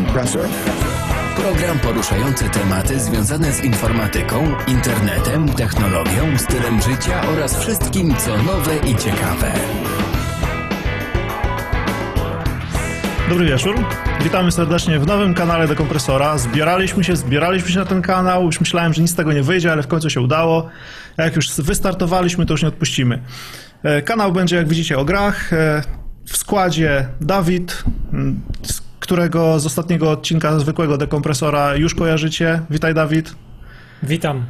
Compressor. Program poruszający tematy związane z informatyką, internetem, technologią, stylem życia oraz wszystkim, co nowe i ciekawe. Dobry wieczór. Witamy serdecznie w nowym kanale Dekompresora. Zbieraliśmy się na ten kanał. Już myślałem, że nic z tego nie wyjdzie, ale w końcu się udało. Jak już wystartowaliśmy, to już nie odpuścimy. Kanał będzie, jak widzicie, o grach. W składzie Dawid, którego z ostatniego odcinka zwykłego Dekompresora już kojarzycie. Witaj, Dawid. Witam.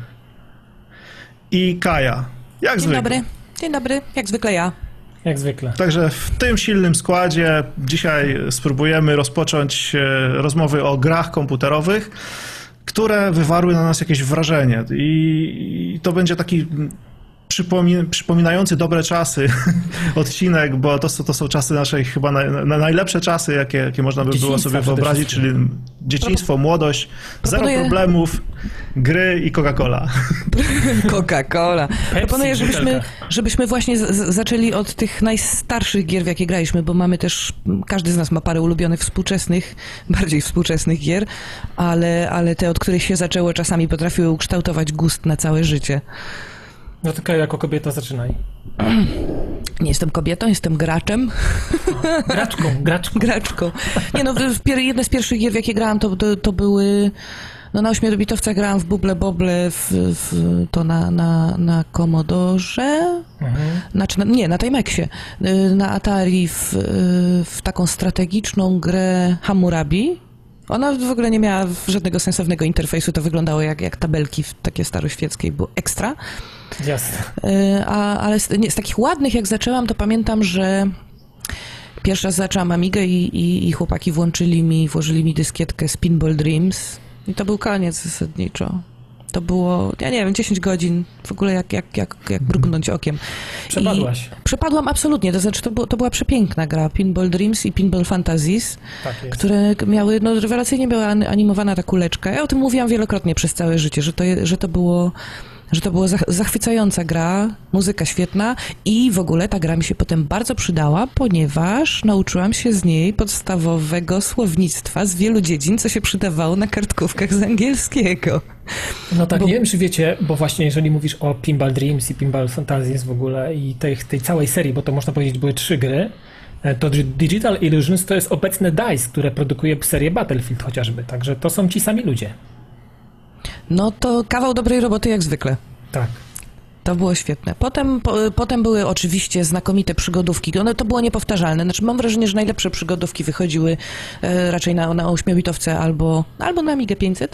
I Kaja. Jak zwykle. Dzień dobry. Jak zwykle ja. Jak zwykle. Także w tym silnym składzie dzisiaj spróbujemy rozpocząć rozmowy o grach komputerowych, które wywarły na nas jakieś wrażenie. I to będzie taki przypominający dobre czasy odcinek, bo to są czasy naszej chyba najlepsze czasy, jakie można by było sobie wyobrazić, czyli dzieciństwo, młodość, zero problemów, gry i Coca-Cola. Coca-Cola. Proponuję, żebyśmy właśnie zaczęli od tych najstarszych gier, w jakie graliśmy, bo mamy też, każdy z nas ma parę ulubionych współczesnych, bardziej współczesnych gier, ale te, od których się zaczęło, czasami potrafiły ukształtować gust na całe życie. No tylko jako kobieta zaczynaj. Nie jestem kobietą, jestem graczem. Graczką. Nie no, jedne z pierwszych gier, w jakie grałam, to były... No na 8-bitowca grałam w Buble Bobble, to na Commodorze, nie, na Timexie, na Atari w taką strategiczną grę Hammurabi. Ona w ogóle nie miała żadnego sensownego interfejsu, to wyglądało jak tabelki takie staroświeckie, było ekstra. Jasne. Ale z takich ładnych, jak zaczęłam, to pamiętam, że pierwszy raz zaczęłam Amigę i chłopaki włożyli mi dyskietkę Spinball Dreams i to był koniec zasadniczo. To było, ja nie wiem, 10 godzin, w ogóle jak mrugnąć okiem. Przepadłaś. Przepadłam absolutnie, to znaczy to była przepiękna gra, Pinball Dreams i Pinball Fantasies, tak które miały, no rewelacyjnie była animowana ta kuleczka. Ja o tym mówiłam wielokrotnie przez całe życie, że to było zachwycająca gra, muzyka świetna i w ogóle ta gra mi się potem bardzo przydała, ponieważ nauczyłam się z niej podstawowego słownictwa z wielu dziedzin, co się przydawało na kartkówkach z angielskiego. No tak, nie wiem, czy wiecie, bo właśnie jeżeli mówisz o Pinball Dreams i Pinball Fantasies w ogóle i tej całej serii, bo to można powiedzieć były 3 gry, to Digital Illusions to jest obecne DICE, które produkuje serię Battlefield chociażby, także to są ci sami ludzie. No to kawał dobrej roboty jak zwykle. Tak. To było świetne. Potem były oczywiście znakomite przygodówki. One to było niepowtarzalne. Znaczy mam wrażenie, że najlepsze przygodówki wychodziły raczej na 8-bitowce albo na Amigę 500,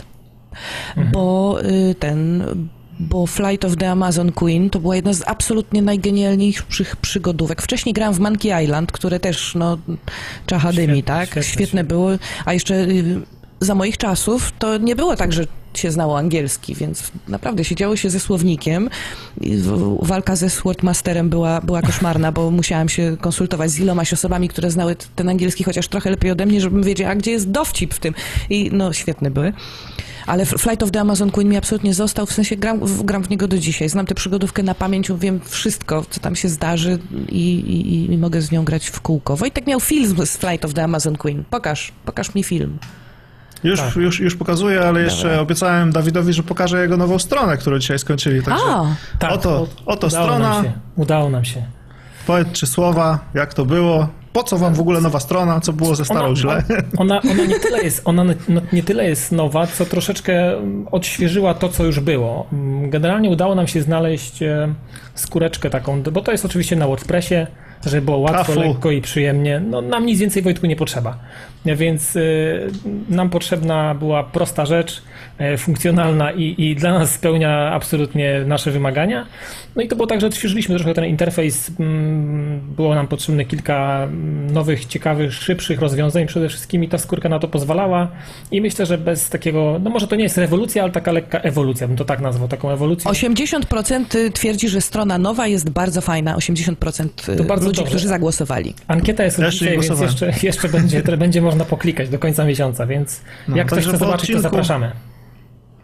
bo Flight of the Amazon Queen to była jedna z absolutnie najgenialniejszych przygodówek. Wcześniej grałam w Monkey Island, które też, czacha dymi, tak? Świetne były. A jeszcze za moich czasów to nie było tak, że się znało angielski, więc naprawdę siedziało się ze słownikiem. Walka ze Swordmasterem była koszmarna, bo musiałam się konsultować z ilomaś osobami, które znały ten angielski chociaż trochę lepiej ode mnie, żebym wiedziała, gdzie jest dowcip w tym. I świetne były. Ale Flight of the Amazon Queen mi absolutnie został, w sensie gram w niego do dzisiaj. Znam tę przygodówkę na pamięć, wiem wszystko, co tam się zdarzy i mogę z nią grać w kółko. Wojtek miał film z Flight of the Amazon Queen. Pokaż mi film. Już pokazuję, ale jeszcze obiecałem Dawidowi, że pokażę jego nową stronę, którą dzisiaj skończyli. Także oto strona. Udało nam się. Powiedz 3 słowa, jak to było. Po co wam w ogóle nowa strona? Co było ze starą źle? Ona nie tyle jest nowa, co troszeczkę odświeżyła to, co już było. Generalnie udało nam się znaleźć skóreczkę taką, bo to jest oczywiście na WordPressie, żeby było łatwo, lekko i przyjemnie. Nam nic więcej, Wojtku, nie potrzeba. Więc nam potrzebna była prosta rzecz, funkcjonalna i dla nas spełnia absolutnie nasze wymagania. No i to było tak, że odświeżyliśmy trochę ten interfejs. Było nam potrzebne kilka nowych, ciekawych, szybszych rozwiązań przede wszystkim i ta skórka na to pozwalała. I myślę, że bez takiego, może to nie jest rewolucja, ale taka lekka ewolucja, bym to tak nazwał, taką ewolucję. 80% twierdzi, że strona nowa jest bardzo fajna. 80% ludzi, którzy zagłosowali. Ankieta jest dzisiaj, więc jeszcze będzie można poklikać do końca miesiąca, więc jak ktoś chce zobaczyć, to zapraszamy.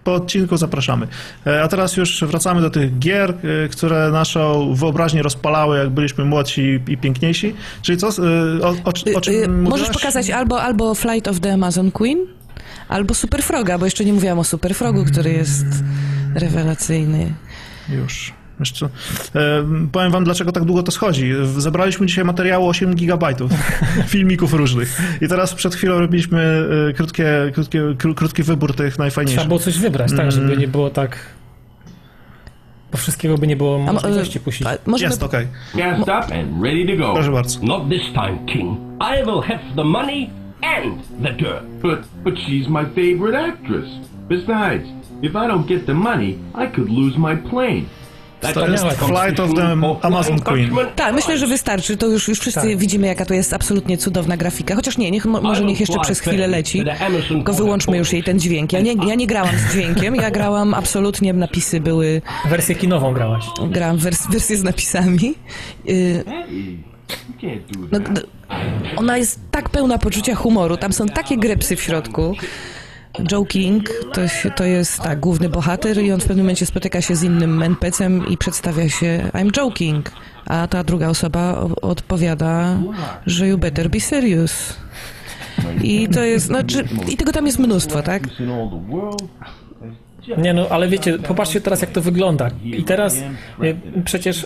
po odcinku zapraszamy. A teraz już wracamy do tych gier, które naszą wyobraźnię rozpalały, jak byliśmy młodsi i piękniejsi. Czyli co? O czym Możesz mówiłaś? pokazać albo Flight of the Amazon Queen, albo Super Froga, bo jeszcze nie mówiłam o Super Frogu, który jest rewelacyjny. Już. Jeszcze, powiem wam, dlaczego tak długo to schodzi. Zebraliśmy dzisiaj materiału 8 gigabajtów filmików różnych i teraz przed chwilą robiliśmy krótki wybór tych najfajniejszych. Trzeba było coś wybrać, tak, żeby nie było tak... Bo wszystkiego by nie było możliwości puścić. Jest, okej. Gassed up and ready to go. Proszę bardzo. Not this time, King. I will have the money and the dirt. But she's my favorite actress. Besides, if I don't get the money, I could lose my plane. To jest Flight of the Amazon Queen. Tak, myślę, że wystarczy. To już wszyscy widzimy, jaka to jest absolutnie cudowna grafika. Chociaż nie, może niech jeszcze przez chwilę leci. Tylko wyłączmy już jej ten dźwięk. Ja nie grałam z dźwiękiem, ja grałam absolutnie, napisy były... Wersję kinową grałaś. Grałam wersję z napisami. Ona jest tak pełna poczucia humoru, tam są takie grepsy w środku. Joe King to jest tak, główny bohater i on w pewnym momencie spotyka się z innym NPC-em i przedstawia się I'm Joe King, a ta druga osoba odpowiada, że you better be serious. I to jest, i tego tam jest mnóstwo, tak? Nie no, ale wiecie, popatrzcie teraz, jak to wygląda. I teraz przecież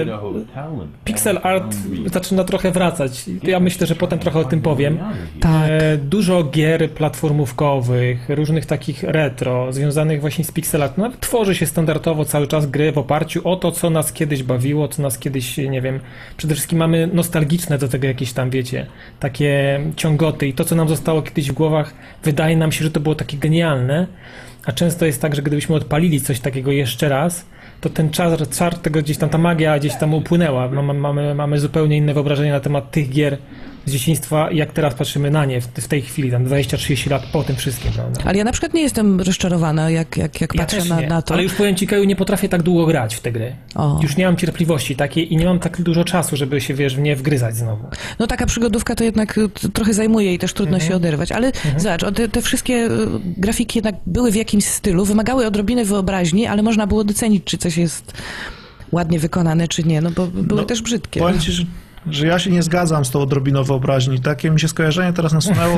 pixel art zaczyna trochę wracać. Ja myślę, że potem trochę o tym powiem. Tak. Dużo gier platformówkowych, różnych takich retro, związanych właśnie z pixel art. Nawet tworzy się standardowo cały czas gry w oparciu o to, co nas kiedyś bawiło, co nas kiedyś, nie wiem, przede wszystkim mamy nostalgiczne do tego jakieś tam, wiecie, takie ciągoty i to, co nam zostało kiedyś w głowach, wydaje nam się, że to było takie genialne. A często jest tak, że gdybyśmy odpalili coś takiego jeszcze raz, to ten czar tego gdzieś tam, ta magia gdzieś tam upłynęła. Mamy zupełnie inne wyobrażenie na temat tych gier z dzieciństwa, jak teraz patrzymy na nie w tej chwili, tam 20-30 lat po tym wszystkim, prawda? Ale ja na przykład nie jestem rozczarowana, jak patrzę na to. Ale już powiem ci, Kaju, nie potrafię tak długo grać w te gry. Już nie mam cierpliwości takiej i nie mam tak dużo czasu, żeby się, wiesz, w nie wgryzać znowu. No taka przygodówka to jednak trochę zajmuje i też trudno się oderwać, ale zobacz, te wszystkie grafiki jednak były w jakimś stylu, wymagały odrobiny wyobraźni, ale można było docenić, czy coś jest ładnie wykonane, czy nie, no bo były też brzydkie. Powiem ci, że ja się nie zgadzam z tą odrobiną wyobraźni. Takie mi się skojarzenie teraz nasunęło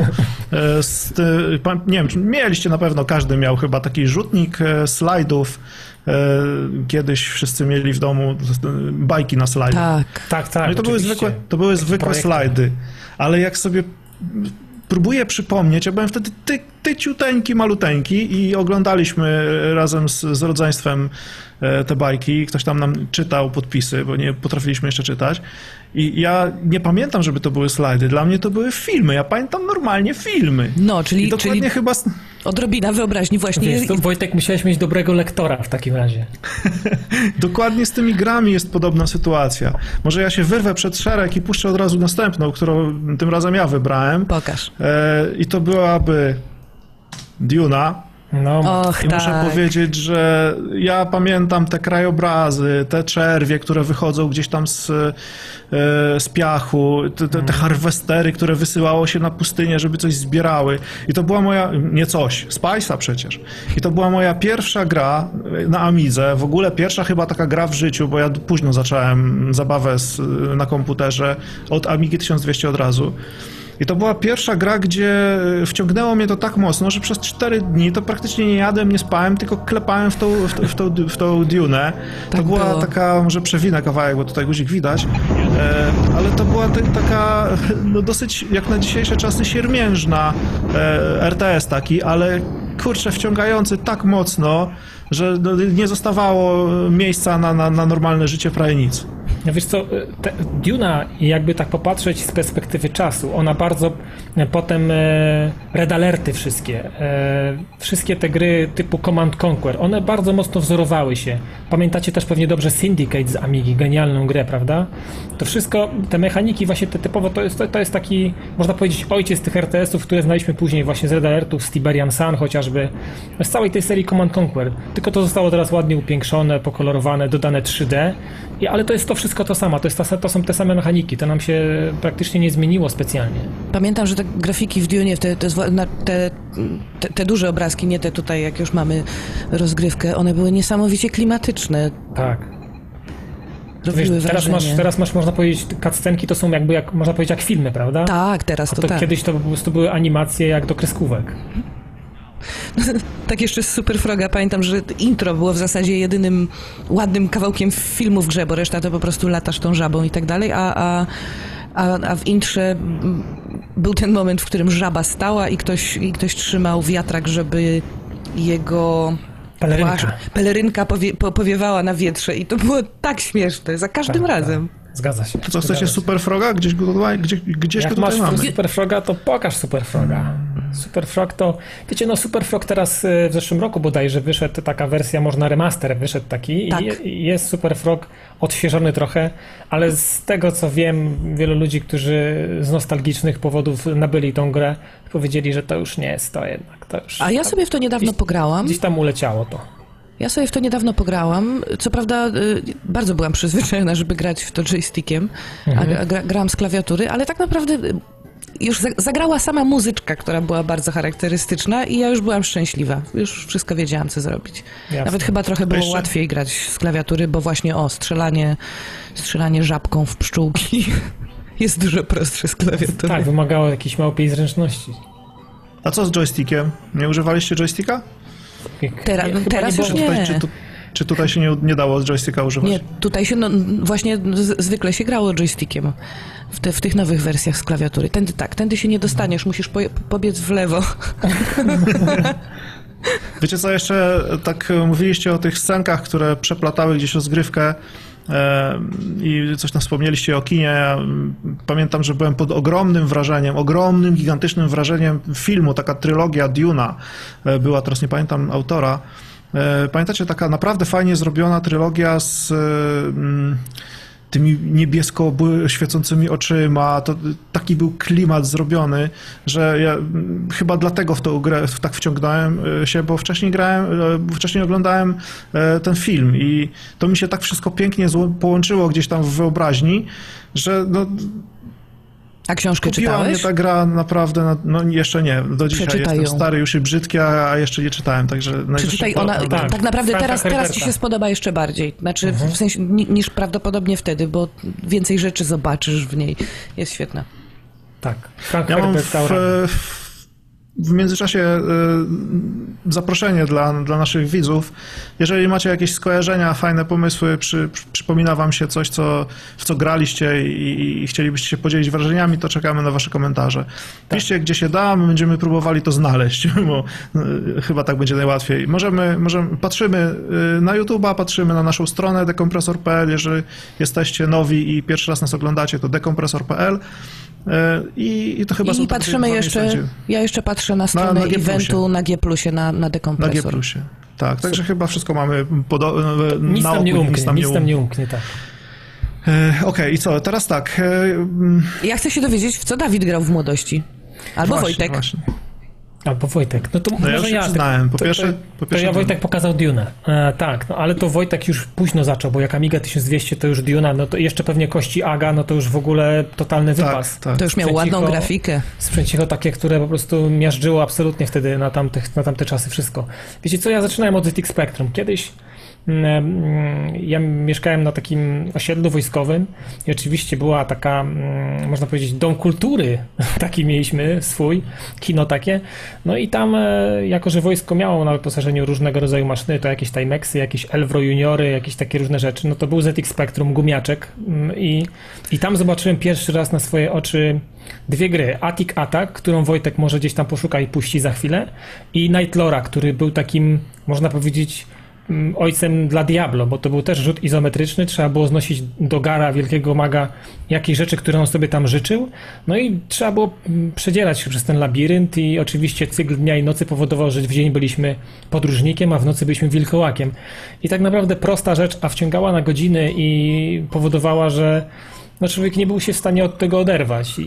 nie wiem, mieliście na pewno, każdy miał chyba taki rzutnik slajdów. Kiedyś wszyscy mieli w domu bajki na slajdach. Tak. No i to były zwykłe slajdy, ale jak sobie próbuję przypomnieć, ja byłem wtedy tyciuteńki, maluteńki i oglądaliśmy razem z rodzeństwem te bajki. Ktoś tam nam czytał podpisy, bo nie potrafiliśmy jeszcze czytać. I ja nie pamiętam, żeby to były slajdy. Dla mnie to były filmy. Ja pamiętam normalnie filmy. No, czyli chyba... odrobina wyobraźni właśnie. Wiesz, to, Wojtek, musiałeś mieć dobrego lektora w takim razie. Dokładnie z tymi grami jest podobna sytuacja. Może ja się wyrwę przed szereg i puszczę od razu następną, którą tym razem ja wybrałem. Pokaż. I to byłaby Duna. No. Och, I muszę powiedzieć, że ja pamiętam te krajobrazy, te czerwie, które wychodzą gdzieś tam z piachu, te harwestery, które wysyłało się na pustynię, żeby coś zbierały. I to była moja, Spice'a przecież. I to była moja pierwsza gra na Amidze, w ogóle pierwsza chyba taka gra w życiu, bo ja późno zacząłem zabawę na komputerze, od Amigi 1200 od razu. I to była pierwsza gra, gdzie wciągnęło mnie to tak mocno, że przez 4 dni to praktycznie nie jadłem, nie spałem, tylko klepałem w tą Dunę. To była taka, może przewinę kawałek, bo tutaj guzik widać, ale to była taka dosyć, jak na dzisiejsze czasy, siermiężna RTS taki, ale kurczę, wciągający tak mocno, że nie zostawało miejsca na normalne życie prawie nic. No wiesz co, Duna, jakby tak popatrzeć z perspektywy czasu, ona bardzo potem Red Alerty wszystkie te gry typu Command Conquer, one bardzo mocno wzorowały się. pamiętacie też pewnie dobrze Syndicate z Amigi, genialną grę, prawda? To wszystko, te mechaniki właśnie te typowo, to jest taki, można powiedzieć, ojciec tych RTS-ów, które znaliśmy później właśnie z Red Alertów, z Tiberian Sun chociażby, z całej tej serii Command Conquer. Tylko to zostało teraz ładnie upiększone, pokolorowane, dodane 3D, ale to jest to wszystko to samo, to są te same mechaniki, to nam się praktycznie nie zmieniło specjalnie. Pamiętam, że te grafiki w Dune, te duże obrazki, nie te tutaj, jak już mamy rozgrywkę, one były niesamowicie klimatyczne. Tak. Robiły wrażenie. Teraz masz, można powiedzieć, cutscenki to są jakby, można powiedzieć, jak filmy, prawda? Tak, teraz to tak. Kiedyś to po prostu były animacje jak do kreskówek. Tak jeszcze z Super Froga pamiętam, że intro było w zasadzie jedynym ładnym kawałkiem filmu w grze, bo reszta to po prostu latasz tą żabą i tak dalej, a w intrze był ten moment, w którym żaba stała i ktoś trzymał wiatrak, żeby jego pelerynka powiewała na wietrze i to było tak śmieszne, za każdym razem. Tak. Zgadza się. To co, chcecie Super Froga? Gdzieś go tutaj Jak mamy. masz Super Froga, to pokaż Super Froga. Super Frog to... Wiecie, no Super Frog teraz w zeszłym roku bodajże wyszedł taka wersja, można remaster wyszedł taki tak. I jest Super Frog odświeżony trochę, ale z tego co wiem, wielu ludzi, którzy z nostalgicznych powodów nabyli tą grę, powiedzieli, że to już nie jest to jednak. To już a ja sobie w to niedawno pograłam. Gdzieś tam uleciało to. Ja sobie w to niedawno pograłam. Co prawda bardzo byłam przyzwyczajona, żeby grać w to joystickiem, a grałam z klawiatury, ale tak naprawdę już zagrała sama muzyczka, która była bardzo charakterystyczna i ja już byłam szczęśliwa. Już wszystko wiedziałam, co zrobić. Jasne. Nawet chyba trochę było łatwiej grać z klawiatury, bo właśnie strzelanie żabką w pszczółki jest dużo prostsze z klawiatury. Tak, wymagało jakiejś małej zręczności. A co z joystickiem? Nie używaliście joysticka? Teraz już nie. Czy tutaj się nie dało z joysticka używać? Nie, tutaj się właśnie zwykle się grało joystickiem w tych nowych wersjach z klawiatury. Tędy się nie dostaniesz, musisz pobiec w lewo. Wiecie co, jeszcze tak mówiliście o tych scenkach, które przeplatały gdzieś rozgrywkę i coś tam wspomnieliście o kinie. Ja pamiętam, że byłem pod ogromnym, gigantycznym wrażeniem filmu, taka trylogia Dune'a była, teraz nie pamiętam autora. Pamiętacie, taka naprawdę fajnie zrobiona trylogia z tymi niebiesko świecącymi oczyma, to taki był klimat zrobiony, że ja chyba dlatego w tę grę tak wciągnąłem się, bo wcześniej oglądałem ten film i to mi się tak wszystko pięknie połączyło gdzieś tam w wyobraźni, że no, a książkę kupiła czytałeś? mnie ta gra naprawdę, no jeszcze nie, do dzisiaj Przeczytaj jestem ją. stary już i brzydki, a jeszcze nie czytałem, także... Przeczytaj, ona tak naprawdę teraz ci się spodoba jeszcze bardziej, znaczy w sensie niż prawdopodobnie wtedy, bo więcej rzeczy zobaczysz w niej, jest świetna. Tak, Frank Ja mam Herbert w międzyczasie zaproszenie dla naszych widzów. Jeżeli macie jakieś skojarzenia, fajne pomysły, przypomina wam się coś, w co graliście i chcielibyście się podzielić wrażeniami, to czekamy na wasze komentarze. Piszcie, gdzie się da, my będziemy próbowali to znaleźć, bo chyba tak będzie najłatwiej. Patrzymy na YouTube'a, patrzymy na naszą stronę dekompresor.pl, jeżeli jesteście nowi i pierwszy raz nas oglądacie, to dekompresor.pl. I to chyba są patrzymy jeszcze, ja jeszcze patrzę na stronę eventu na G+, na dekompresor. Na G+. Tak, także chyba wszystko mamy nic tam nie umknie, tak. Okej, i co, teraz tak. Ja chcę się dowiedzieć, w co Dawid grał w młodości. Albo Wojtek. Właśnie. Albo Wojtek. No to może ja już się przyznałem. Po pierwsze ja Wojtek pokazał Dune'a. Tak, no ale to Wojtek już późno zaczął, bo jak Amiga 1200 to już Dune'a, no to jeszcze pewnie Kości Aga, no to już w ogóle totalny wypas. Tak. To już miał ładną grafikę. Sprzęcicho takie, które po prostu miażdżyło absolutnie wtedy na tamte czasy wszystko. Wiecie co, ja zaczynałem od ZX Spectrum. Kiedyś ja mieszkałem na takim osiedlu wojskowym i oczywiście była taka, można powiedzieć, dom kultury, taki mieliśmy swój, kino takie, no i tam, jako że wojsko miało na wyposażeniu różnego rodzaju maszyny, to jakieś Timexy, jakieś Elvro Juniory, jakieś takie różne rzeczy, no to był ZX Spectrum, gumiaczek i tam zobaczyłem pierwszy raz na swoje oczy dwie gry, Attic Attack, którą Wojtek może gdzieś tam poszuka i puści za chwilę, i Night Lora, który był takim, można powiedzieć, ojcem dla Diablo, bo to był też rzut izometryczny, trzeba było znosić do gara wielkiego maga jakieś rzeczy, które on sobie tam życzył, no i trzeba było przedzierać się przez ten labirynt i oczywiście cykl dnia i nocy powodował, że w dzień byliśmy podróżnikiem, a w nocy byliśmy wilkołakiem. I tak naprawdę prosta rzecz, a wciągała na godziny i powodowała, że no człowiek nie był się w stanie od tego oderwać.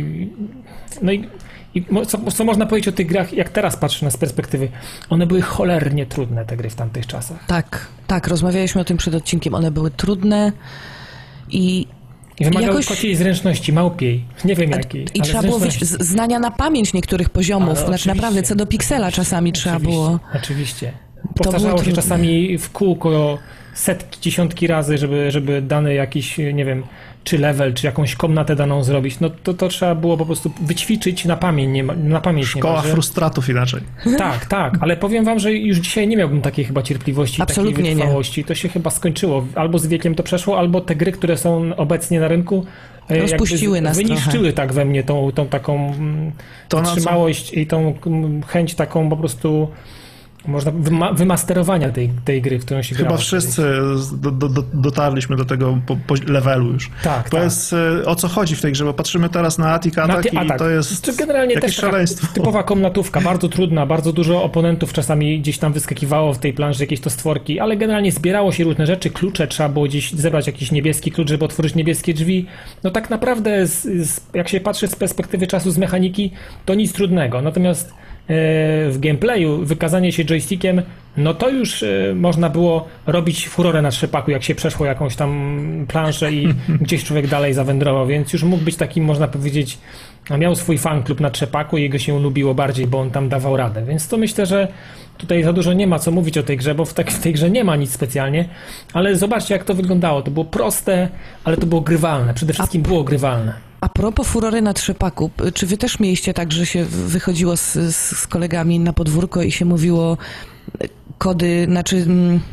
Co można powiedzieć o tych grach, jak teraz patrzę z perspektywy? One były cholernie trudne, te gry w tamtych czasach. Tak, rozmawialiśmy o tym przed odcinkiem. One były trudne i wymagały kociej zręczności, małpiej. Nie wiem jakiej. I trzeba było znania na pamięć niektórych poziomów. Znaczy naprawdę, co do piksela czasami trzeba było. Oczywiście. Powtarzało się czasami w kółko setki, dziesiątki razy, żeby dany jakiś, nie wiem, czy level, czy jakąś komnatę daną zrobić, no to trzeba było po prostu wyćwiczyć na pamięć. Szkoła frustratów inaczej. Tak, ale powiem wam, że już dzisiaj nie miałbym takiej chyba cierpliwości, absolutnie takiej wytrwałości. Nie. To się chyba skończyło. Albo z wiekiem to przeszło, albo te gry, które są obecnie na rynku, rozpuściły nas wyniszczyły trochę. Tak we mnie tą taką wytrzymałość i tą chęć taką po prostu można wymasterowania tej gry, w którą się grało. Chyba wszyscy dotarliśmy do tego levelu już. Tak. Powiedz, o co chodzi w tej grze, bo patrzymy teraz na Attic Attack i to jest generalnie jakieś też szaleństwo. Typowa komnatówka, bardzo trudna, bardzo dużo oponentów czasami gdzieś tam wyskakiwało w tej planszy, jakieś to stworki, ale generalnie zbierało się różne rzeczy, klucze, trzeba było gdzieś zebrać jakiś niebieski klucz, żeby otworzyć niebieskie drzwi. No tak naprawdę, jak się patrzy z perspektywy czasu, z mechaniki, to nic trudnego. Natomiast w gameplayu wykazanie się joystickiem, no to już można było robić furorę na trzepaku, jak się przeszło jakąś tam planszę i gdzieś człowiek dalej zawędrował, więc już mógł być takim, można powiedzieć, miał swój fanklub na trzepaku i jego się lubiło bardziej, bo on tam dawał radę, więc to myślę, że tutaj za dużo nie ma co mówić o tej grze, bo w tej grze nie ma nic specjalnie, ale zobaczcie, jak to wyglądało, to było proste, ale to było grywalne, przede wszystkim było grywalne. A propos furory na trzepaku, czy wy też mieliście tak, że się wychodziło z kolegami na podwórko i się mówiło kody, znaczy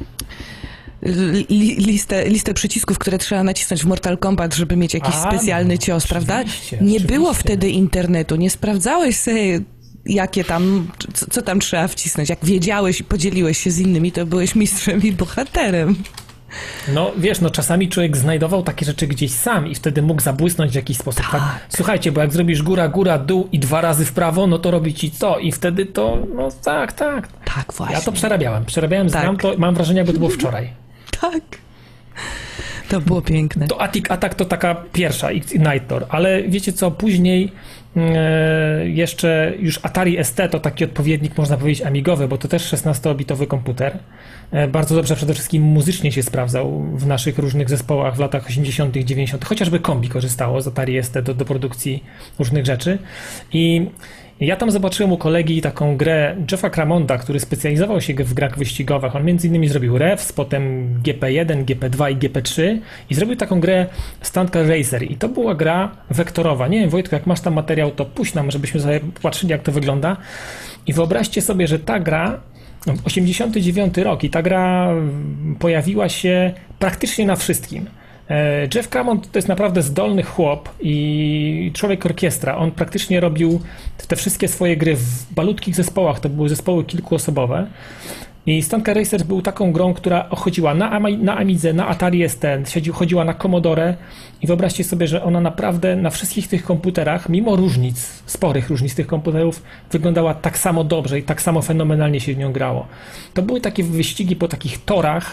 listę przycisków, które trzeba nacisnąć w Mortal Kombat, żeby mieć jakiś specjalny cios, prawda? Nie było wtedy internetu, nie sprawdzałeś sobie jakie tam, co tam trzeba wcisnąć. Jak wiedziałeś i podzieliłeś się z innymi, to byłeś mistrzem i bohaterem. No wiesz, no czasami człowiek znajdował takie rzeczy gdzieś sam i wtedy mógł zabłysnąć w jakiś sposób. Tak? Słuchajcie, bo jak zrobisz góra, dół i 2 razy w prawo, no to robi ci co? I wtedy to, no tak. Tak, właśnie. Ja to przerabiałem, znam to, mam wrażenie, jakby to było wczoraj. Tak. To było piękne. To Attic Attack to taka pierwsza, Ignitor, ale wiecie co, później jeszcze już Atari ST to taki odpowiednik, można powiedzieć, amigowy, bo to też 16-bitowy komputer. Bardzo dobrze przede wszystkim muzycznie się sprawdzał w naszych różnych zespołach w latach 80., 90., chociażby Kombi korzystało z Atari ST do produkcji różnych rzeczy. I ja tam zobaczyłem u kolegi taką grę Jeffa Cramonda, który specjalizował się w grach wyścigowych. On między innymi zrobił Revs, potem GP1, GP2 i GP3 i zrobił taką grę Stunt Car Racer. I to była gra wektorowa. Nie wiem, Wojtku, jak masz tam materiał, to puść nam, żebyśmy sobie popatrzyli, jak to wygląda. I wyobraźcie sobie, że ta gra, 89 rok, i ta gra pojawiła się praktycznie na wszystkim. Jeff Cramond to jest naprawdę zdolny chłop i człowiek orkiestra. On praktycznie robił te wszystkie swoje gry w malutkich zespołach, to były zespoły kilkuosobowe. I Stunt Car Racer był taką grą, która chodziła na Amidze, na Atari ST, chodziła na Commodore i wyobraźcie sobie, że ona naprawdę na wszystkich tych komputerach, mimo różnic, sporych różnic tych komputerów, wyglądała tak samo dobrze i tak samo fenomenalnie się w nią grało. To były takie wyścigi po takich torach,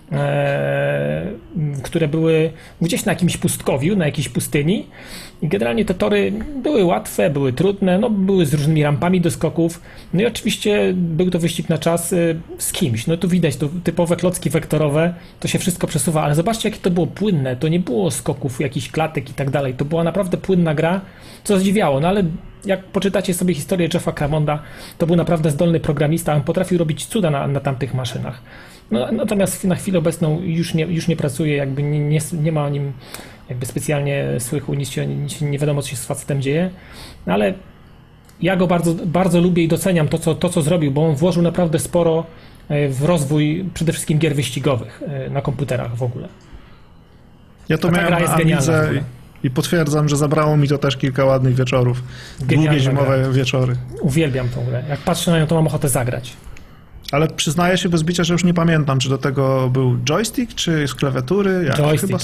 które były gdzieś na jakimś pustkowiu, na jakiejś pustyni i generalnie te tory były łatwe, były trudne, no były z różnymi rampami do skoków, no i oczywiście był to wyścig na czas z kimś, no tu widać, to typowe klocki wektorowe, to się wszystko przesuwa, ale zobaczcie, jakie to było płynne, to nie było skoków, jakichś klatek i tak dalej, to była naprawdę płynna gra, co zdziwiało, no ale jak poczytacie sobie historię Jeffa Cramonda, to był naprawdę zdolny programista, on potrafił robić cuda na tamtych maszynach. No, natomiast na chwilę obecną już nie pracuje, jakby nie ma o nim jakby specjalnie słychu, nic nie wiadomo, co się z facetem dzieje, no, ale ja go bardzo, bardzo lubię i doceniam to, co zrobił, bo on włożył naprawdę sporo w rozwój przede wszystkim gier wyścigowych na komputerach w ogóle. Ja to miałem na Amidze i potwierdzam, że zabrało mi to też kilka ładnych wieczorów. Długie zimowe wieczory. Uwielbiam tą grę. Jak patrzę na nią, to mam ochotę zagrać. Ale przyznaję się bez bicia, że już nie pamiętam, czy do tego był joystick, czy z klawiatury. Joystick.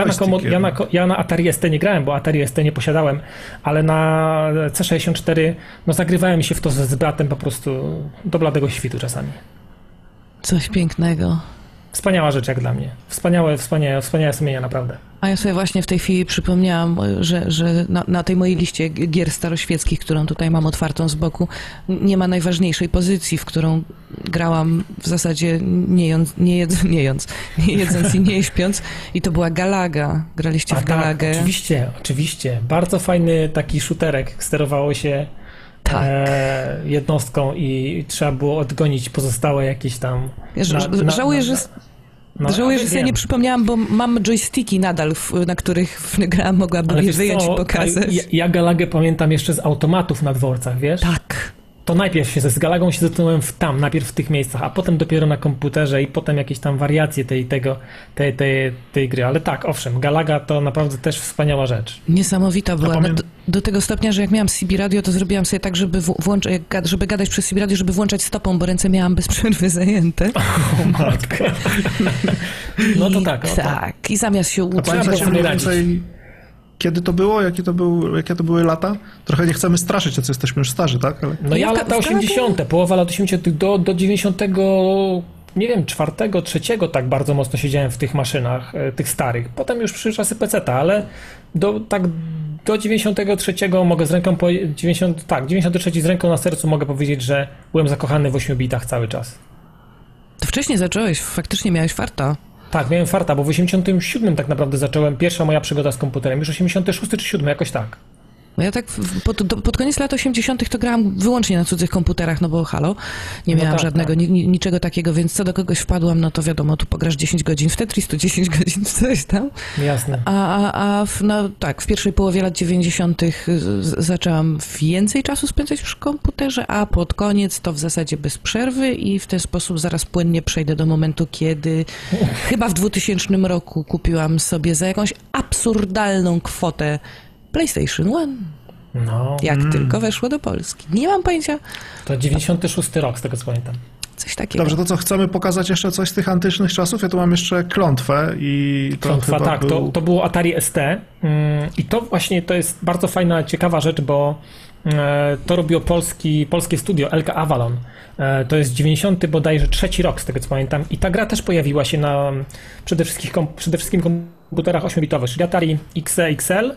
Ja na Atari ST nie grałem, bo Atari ST nie posiadałem, ale na C64 no zagrywałem się w to z bratem po prostu do bladego świtu czasami. Coś pięknego. Wspaniała rzecz jak dla mnie. Wspaniałe sumienia, naprawdę. A ja sobie właśnie w tej chwili przypomniałam, że na tej mojej liście gier staroświeckich, którą tutaj mam otwartą z boku, nie ma najważniejszej pozycji, w którą grałam w zasadzie nie jedząc i nie śpiąc, i to była Galaga. Graliście w Galagę? Tak, oczywiście. Bardzo fajny taki shooterek. Sterowało się jednostką i trzeba było odgonić pozostałe jakieś tam... Żałuję, że sobie nie przypomniałam, bo mam joysticki nadal, na których grałam, mogłabym je wyjąć i pokazać. Ja Galagę pamiętam jeszcze z automatów na dworcach, wiesz? Tak. To najpierw z Galagą się zetknąłem najpierw w tych miejscach, a potem dopiero na komputerze i potem jakieś tam wariacje tej gry. Ale tak, owszem, Galaga to naprawdę też wspaniała rzecz. Niesamowita była. Do tego stopnia, że jak miałam CB radio, to zrobiłam sobie tak, żeby gadać przez CB radio, żeby włączać stopą, bo ręce miałam bez przerwy zajęte. O matko. No to tak. Tak. I zamiast się uczyć... Kiedy to było? Jakie to były lata? Trochę nie chcemy straszyć, jacy jesteśmy już starzy, tak? Ale... No ja lata 80., połowa lat 80. do 90, nie wiem, 4., 3 tak bardzo mocno siedziałem w tych maszynach, tych starych. Potem już przyszły czasy peceta, ale do 93 mogę z ręką, 93 z ręką na sercu mogę powiedzieć, że byłem zakochany w 8-bitach cały czas. To wcześniej zacząłeś, faktycznie miałeś farta. Tak, miałem farta, bo w 87 tak naprawdę zacząłem pierwsza moja przygoda z komputerem, już 86 czy 7, jakoś tak. No ja tak pod koniec lat 80. to grałam wyłącznie na cudzych komputerach, no bo halo, nie miałam żadnego, niczego takiego, więc co do kogoś wpadłam, no to wiadomo, tu pograsz 10 godzin w Tetris, tu 10 godzin w coś tam. Jasne. W pierwszej połowie lat 90. zaczęłam więcej czasu spędzać w komputerze, a pod koniec to w zasadzie bez przerwy i w ten sposób zaraz płynnie przejdę do momentu, kiedy chyba w 2000 roku kupiłam sobie za jakąś absurdalną kwotę PlayStation 1. No. Jak tylko weszło do Polski. Nie mam pojęcia. To 96 rok, z tego co pamiętam. Coś takiego. Dobrze, to co, chcemy pokazać jeszcze coś z tych antycznych czasów? Ja tu mam jeszcze Klątwę i to Klątwa, chyba tak, to było Atari ST i to właśnie to jest bardzo fajna, ciekawa rzecz, bo to robiło polskie studio LK Avalon. To jest 90 bodajże 3 rok, z tego co pamiętam, i ta gra też pojawiła się na przede wszystkim komputerach 8-bitowych, czyli Atari XE, XL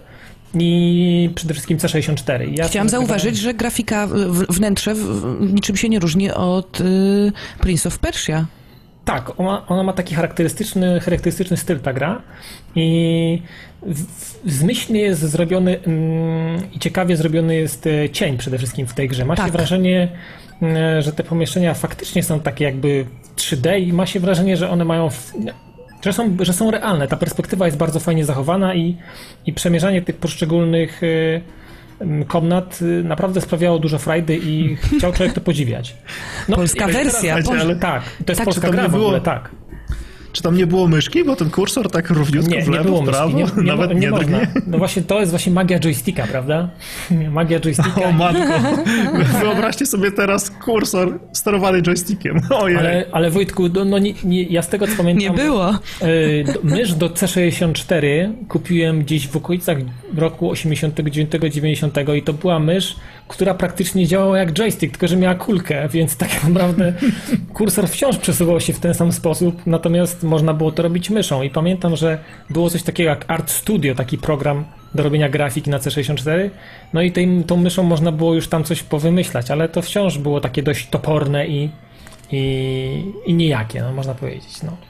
i przede wszystkim C64. Chciałam zauważyć, że grafika, wnętrze niczym się nie różni od Prince of Persia. Tak, ona ma taki charakterystyczny styl, ta gra, i zmyślnie jest zrobiony i ciekawie zrobiony jest cień przede wszystkim w tej grze. Ma się wrażenie, że te pomieszczenia faktycznie są takie jakby 3D i ma się wrażenie, że one mają... Że są realne. Ta perspektywa jest bardzo fajnie zachowana i przemierzanie tych poszczególnych komnat naprawdę sprawiało dużo frajdy i chciał człowiek to podziwiać. No, polska wersja. Tak, to jest polska gra w ogóle, tak. Czy tam nie było myszki, bo ten kursor tak równiutko w lewo, w prawo, nawet nie drgnie? No właśnie, to jest właśnie magia joysticka, prawda? Magia joysticka. O matko, wyobraźcie sobie teraz kursor sterowany joystickiem. Ale Wojtku, ja z tego co pamiętam... Nie było. Mysz do C64 kupiłem gdzieś w okolicach roku 89-90 i to była mysz, która praktycznie działała jak joystick, tylko że miała kulkę, więc tak naprawdę kursor wciąż przesuwał się w ten sam sposób, natomiast można było to robić myszą. I pamiętam, że było coś takiego jak Art Studio, taki program do robienia grafiki na C64, no i tą myszą można było już tam coś powymyślać, ale to wciąż było takie dość toporne i nijakie, no można powiedzieć, no.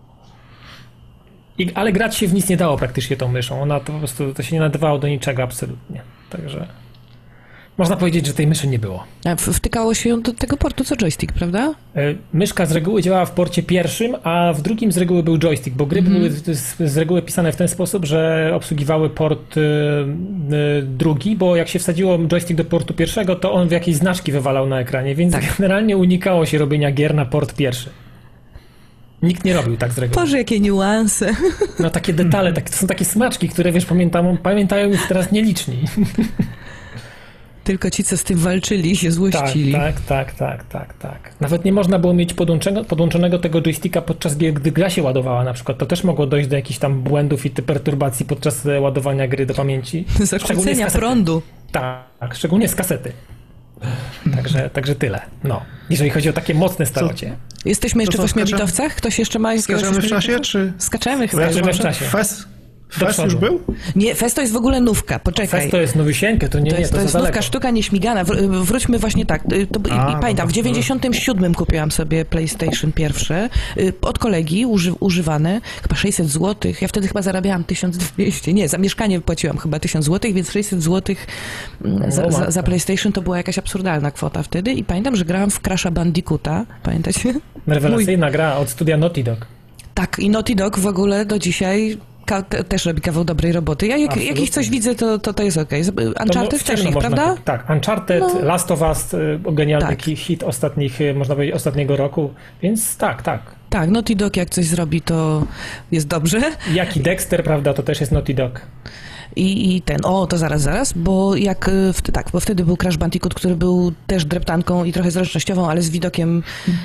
Ale grać się w nic nie dało praktycznie tą myszą, ona to po prostu to się nie nadawało do niczego absolutnie, także można powiedzieć, że tej myszy nie było. A wtykało się ją do tego portu co joystick, prawda? Myszka z reguły działała w porcie pierwszym, a w drugim z reguły był joystick, bo gry były z reguły pisane w ten sposób, że obsługiwały port drugi, bo jak się wsadziło joystick do portu pierwszego, to on w jakieś znaczki wywalał na ekranie, więc generalnie unikało się robienia gier na port pierwszy. Nikt nie robił tak z reguły. Boże, jakie niuanse. No takie detale, to są takie smaczki, które wiesz, pamiętają już teraz nieliczni. Tylko ci, co z tym walczyli, się złościli. Tak. Nawet nie można było mieć podłączonego tego joysticka podczas gdy gra się ładowała na przykład. To też mogło dojść do jakichś tam błędów i perturbacji podczas ładowania gry do pamięci. Zakłócenia prądu. Tak, szczególnie z kasety. Także tyle. No, jeżeli chodzi o takie mocne starocie. Jesteśmy jeszcze w 8-bitowcach? Ktoś jeszcze ma jakiegoś... Skaczemy w czasie, czy... Skaczemy chyba. Skaczemy w czasie. Fest już był? Nie, Fest to jest w ogóle nówka, poczekaj. Fest to jest nowysieńkę, to jest nówka, sztuka nieśmigana. Wróćmy właśnie tak. Pamiętam, w 97 kupiłam sobie PlayStation pierwsze od kolegi, używane, chyba 600 zł. Ja wtedy chyba zarabiałam 1200. Nie, za mieszkanie płaciłam chyba 1000 zł, więc 600 zł za PlayStation to była jakaś absurdalna kwota wtedy. I pamiętam, że grałam w Crasha Bandicoota. Pamiętacie? Rewelacyjna gra od studia Naughty Dog. Tak, i Naughty Dog w ogóle do dzisiaj też robi kawał dobrej roboty. Ja jak ich coś widzę, to jest okej. Uncharted wcześniej, prawda? Tak, Uncharted, Last of Us, genialny hit można powiedzieć, ostatniego roku, więc tak. Tak, Naughty Dog jak coś zrobi, to jest dobrze. Jak i Dexter, prawda, to też jest Naughty Dog. To zaraz, bo bo wtedy był Crash Bandicoot, który był też dreptanką i trochę zręcznościową, ale z widokiem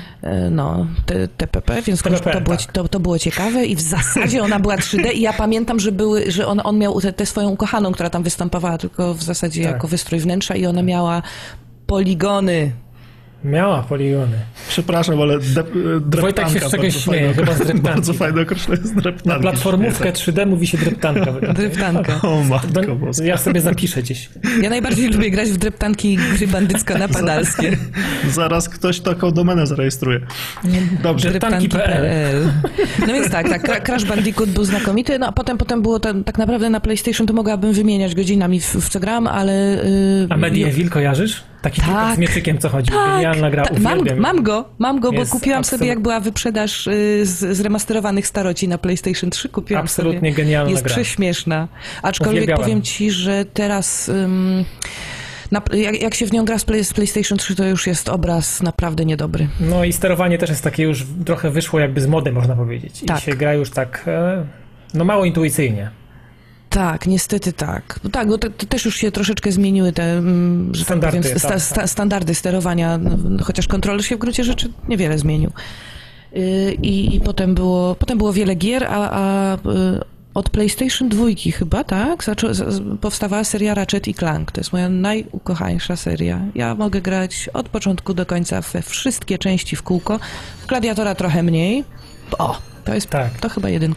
TPP, więc to było ciekawe i w zasadzie ona była 3D i ja pamiętam, że on miał tę swoją ukochaną, która tam występowała tylko w zasadzie jako wystrój wnętrza i ona miała poligony. Miała poligony. Przepraszam, ale dreptanka. Wojtek się z czegoś śmieje, chyba z dreptanki. Bardzo fajne określenie z dreptanki. Na platformówkę 3D mówi się dreptanka. Dreptanka. O matko boska. Ja sobie zapiszę gdzieś. Ja najbardziej lubię grać w dreptanki gry bandycko-napadalskie. Zaraz ktoś taką domenę zarejestruje. Dobrze. Dreptanki.pl. No więc tak, Crash Bandicoot był znakomity, no a potem było tak naprawdę na PlayStation, to mogłabym wymieniać godzinami w co gram, ale... A Medieval kojarzysz? Taki z mieczykiem, co chodzi. Genialna gra, Mam go, bo kupiłam sobie, jak była wyprzedaż zremasterowanych staroci na PlayStation 3, kupiłam absolutnie sobie. Genialna jest gra. Prześmieszna. Aczkolwiek powiem ci, że teraz... jak się w nią gra z PlayStation 3, to już jest obraz naprawdę niedobry. No i sterowanie też jest takie już trochę wyszło jakby z mody, można powiedzieć. I się gra już tak mało intuicyjnie. Tak, niestety tak. No tak, bo to też już się troszeczkę zmieniły te standardy, standardy sterowania, chociaż kontroler się w gruncie rzeczy niewiele zmienił. I potem było wiele gier, a od PlayStation 2 chyba, tak? Powstawała seria Ratchet i Clank. To jest moja najukochańsza seria. Ja mogę grać od początku do końca we wszystkie części w kółko. W Gladiatora trochę mniej. To chyba 1.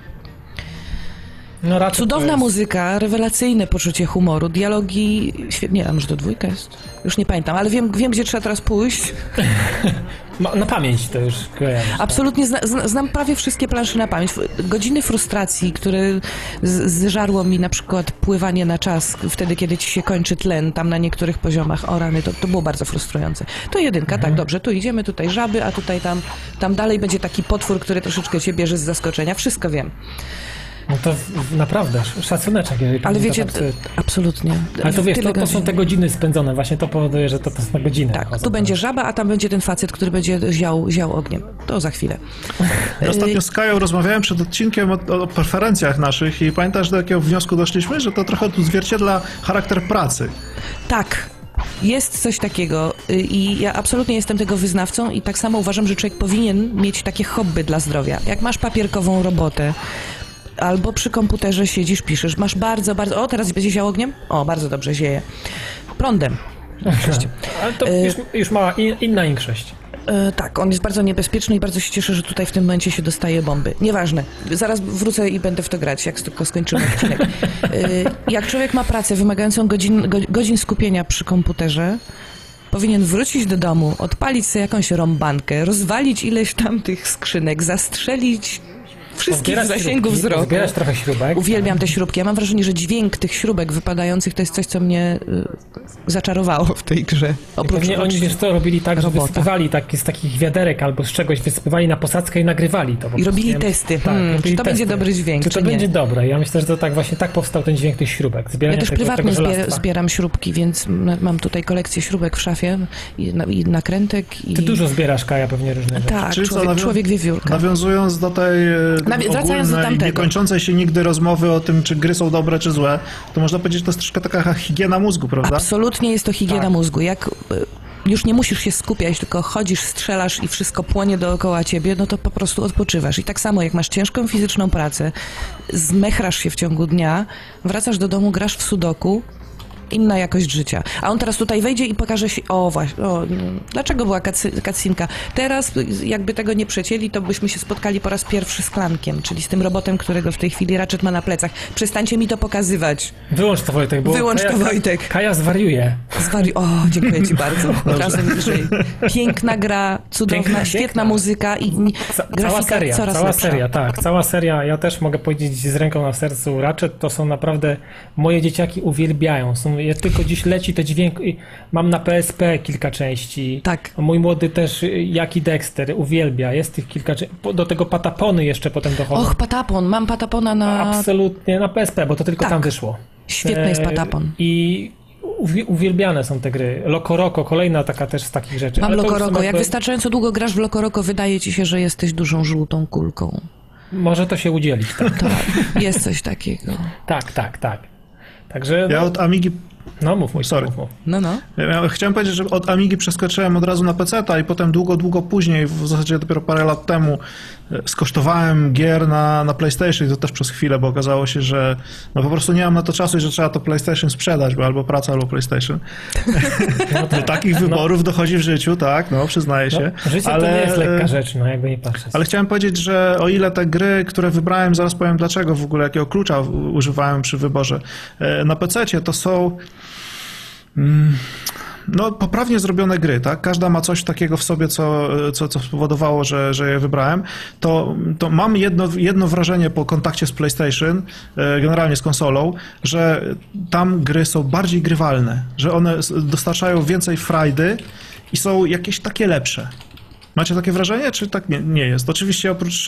No, cudowna muzyka, rewelacyjne poczucie humoru, dialogi, świetnie, a może to 2 jest? Już nie pamiętam, ale wiem gdzie trzeba teraz pójść. Na pamięć to już kojarzysz. Absolutnie, znam prawie wszystkie plansze na pamięć. Godziny frustracji, które zżarło mi na przykład pływanie na czas, wtedy kiedy ci się kończy tlen, tam na niektórych poziomach, o rany, to było bardzo frustrujące. To 1, tak, dobrze, tu idziemy, tutaj żaby, a tutaj tam dalej będzie taki potwór, który troszeczkę cię bierze z zaskoczenia, wszystko wiem. No to naprawdę, szacuneczek. Ale wiecie, absolutnie. Ale to wiesz, to są te godziny spędzone, właśnie to powoduje, że to są godziny. Tak, tu będzie żaba, a tam będzie ten facet, który będzie ział ogniem. To za chwilę. Ja ostatnio z Kają rozmawiałem przed odcinkiem o preferencjach naszych i pamiętasz, do jakiego wniosku doszliśmy? Że to trochę tu zwierciedla charakter pracy. Tak. Jest coś takiego i ja absolutnie jestem tego wyznawcą i tak samo uważam, że człowiek powinien mieć takie hobby dla zdrowia. Jak masz papierkową robotę, albo przy komputerze siedzisz, piszesz, masz bardzo... O, teraz będzie ział ogniem? O, bardzo dobrze zieje. Prądem. Ale to już ma inna większość. Tak, on jest bardzo niebezpieczny i bardzo się cieszę, że tutaj w tym momencie się dostaje bomby. Nieważne, zaraz wrócę i będę w to grać, jak tylko skończymy odcinek. Jak człowiek ma pracę wymagającą godzin skupienia przy komputerze, powinien wrócić do domu, odpalić sobie jakąś rąbankę, rozwalić ileś tam tych skrzynek, zastrzelić wszystkich w zasięgu wzroku. Zbierać trochę śrubek. Uwielbiam te śrubki. Ja mam wrażenie, że dźwięk tych śrubek wypadających to jest coś, co mnie zaczarowało w tej grze. Pewnie oni, wiesz co, robili tak, że wysypywali z takich wiaderek albo z czegoś, wysypywali na posadzkę i nagrywali to. I robili testy. Czy to będzie dobry dźwięk, czy to będzie dobre. Ja myślę, że to tak powstał ten dźwięk tych śrubek. Ja też prywatnie zbieram śrubki, więc mam tutaj kolekcję śrubek w szafie i nakrętek. Ty dużo zbierasz, Kaja, pewnie różne rzeczy. Tak, człowiek wiewiórka. Nawiązując do tej Wracając do ogólnej, tamtego. niekończącej się nigdy rozmowy o tym, czy gry są dobre, czy złe, to można powiedzieć, że to jest troszkę taka higiena mózgu, prawda? Absolutnie jest to higiena Tak. mózgu. Jak już nie musisz się skupiać, tylko chodzisz, strzelasz i wszystko płonie dookoła ciebie, no to po prostu odpoczywasz. I tak samo jak masz ciężką fizyczną pracę, zmechrasz się w ciągu dnia, wracasz do domu, grasz w sudoku, inna jakość życia. A on teraz tutaj wejdzie i pokaże się, o właśnie, dlaczego była cutscenka? Teraz jakby tego nie przecięli, to byśmy się spotkali po raz pierwszy z Klankiem, czyli z tym robotem, którego w tej chwili Ratchet ma na plecach. Przestańcie mi to pokazywać. Wyłącz to, Wojtek, bo Wyłącz to, Wojtek. Kaja zwariuje. O, dziękuję ci bardzo. Od razu bliżej. Piękna gra, cudowna, Piękna, świetna piękna. muzyka i grafika coraz cała lepsza. seria, tak, cała seria. Ja też mogę powiedzieć z ręką na sercu, Ratchet to są naprawdę, moje dzieciaki uwielbiają. Jak tylko dziś leci to dźwięk, mam na PSP kilka części. Tak. Mój młody też, jak i Dexter, uwielbia. Jest tych kilka części. Do tego Patapony jeszcze potem dochodzą. Och, Patapon, mam Patapona na... Absolutnie, na PSP, bo to tylko Tak. tam wyszło. Świetny jest Patapon. I uwielbiane są te gry. Loco Roco, kolejna taka też z takich rzeczy. Mam Ale to już Loco są Roco. Jak jakby- wystarczająco długo grasz w Loco Roco, wydaje ci się, że jesteś dużą żółtą kulką. Może to się udzielić, tak. Tak, jest coś takiego. Tak. Także, Ja od Amigi... no mów, Wojtek, Sorry. mów. No. Ja chciałem powiedzieć, że od Amigi przeskoczyłem od razu na PC-ta i potem długo później, w zasadzie dopiero parę lat temu, skosztowałem gier na PlayStation i to też przez chwilę, bo okazało się, że no po prostu nie mam na to czasu i że trzeba to PlayStation sprzedać, bo albo praca, albo PlayStation. Do takich wyborów dochodzi w życiu, tak, no przyznaję się. No, życie to nie jest lekka rzecz, no jakby nie patrzeć. Ale chciałem powiedzieć, że o ile te gry, które wybrałem, zaraz powiem dlaczego w ogóle, jakiego klucza używałem przy wyborze, na PC-cie to są no, poprawnie zrobione gry, tak? Każda ma coś takiego w sobie, co spowodowało, że je wybrałem. To mam jedno wrażenie po kontakcie z PlayStation, generalnie z konsolą, że tam gry są bardziej grywalne, że one dostarczają więcej frajdy i są jakieś takie lepsze. Macie takie wrażenie, czy tak nie jest? Oczywiście oprócz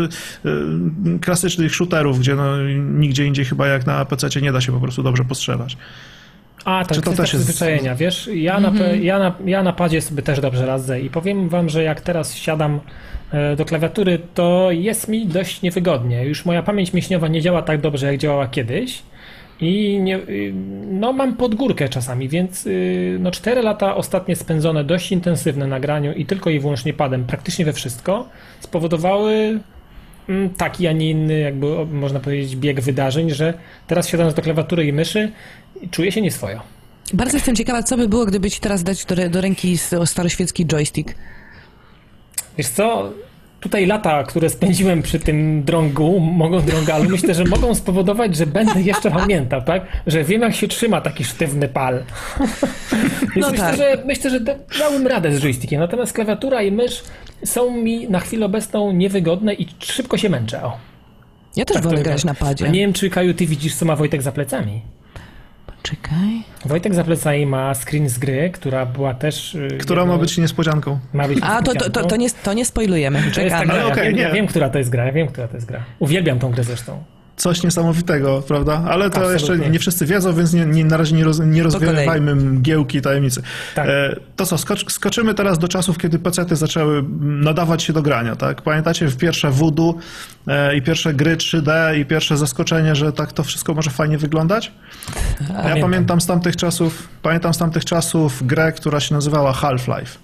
klasycznych shooterów, gdzie no, nigdzie indziej chyba jak na PC-cie nie da się po prostu dobrze postrzelać. A, to Czy to kwestia też jest- przyzwyczajenia, wiesz, ja na padzie sobie też dobrze radzę i powiem wam, że jak teraz siadam do klawiatury, to jest mi dość niewygodnie. Już moja pamięć mięśniowa nie działa tak dobrze, jak działała kiedyś i no mam podgórkę czasami, więc no 4 lata ostatnie spędzone dość intensywne na graniu i tylko i wyłącznie padem, praktycznie we wszystko, spowodowały taki, a nie inny, jakby można powiedzieć, bieg wydarzeń, że teraz siadając do klawiatury i myszy czuję się nieswojo. Bardzo jestem ciekawa, co by było, gdyby ci teraz dać do ręki staroświecki joystick. Wiesz co, tutaj lata, które spędziłem przy tym drągalu, myślę, że mogą spowodować, że będę jeszcze pamiętał, tak? Że wiem, jak się trzyma taki sztywny pal. Więc No tak. myślę, że dałem radę z joystickiem, natomiast klawiatura i mysz są mi na chwilę obecną niewygodne i szybko się męczę. O. Ja też Tak to wolę wygląda. grać na padzie. A nie wiem, czy Kaju, ty widzisz, co ma Wojtek za plecami. Czekaj. Wojtek za plecami ma screen z gry, która była też... Która ma być niespodzianką. Ma być A, niespodzianką. to nie spoilujemy. To jest ta Czekamy. gra, Ale okej, ja nie. wiem, która to jest gra, Uwielbiam tą grę zresztą. Coś niesamowitego, prawda? Ale to Absolutnie. jeszcze nie wszyscy wiedzą, więc na razie nie rozwiewajmy mgiełki tajemnicy. Tak. To co, skoczymy teraz do czasów, kiedy pecety zaczęły nadawać się do grania, tak? Pamiętacie pierwsze Voodoo i pierwsze gry 3D i pierwsze zaskoczenie, że tak to wszystko może fajnie wyglądać? Ja pamiętam z tamtych czasów grę, która się nazywała Half-Life.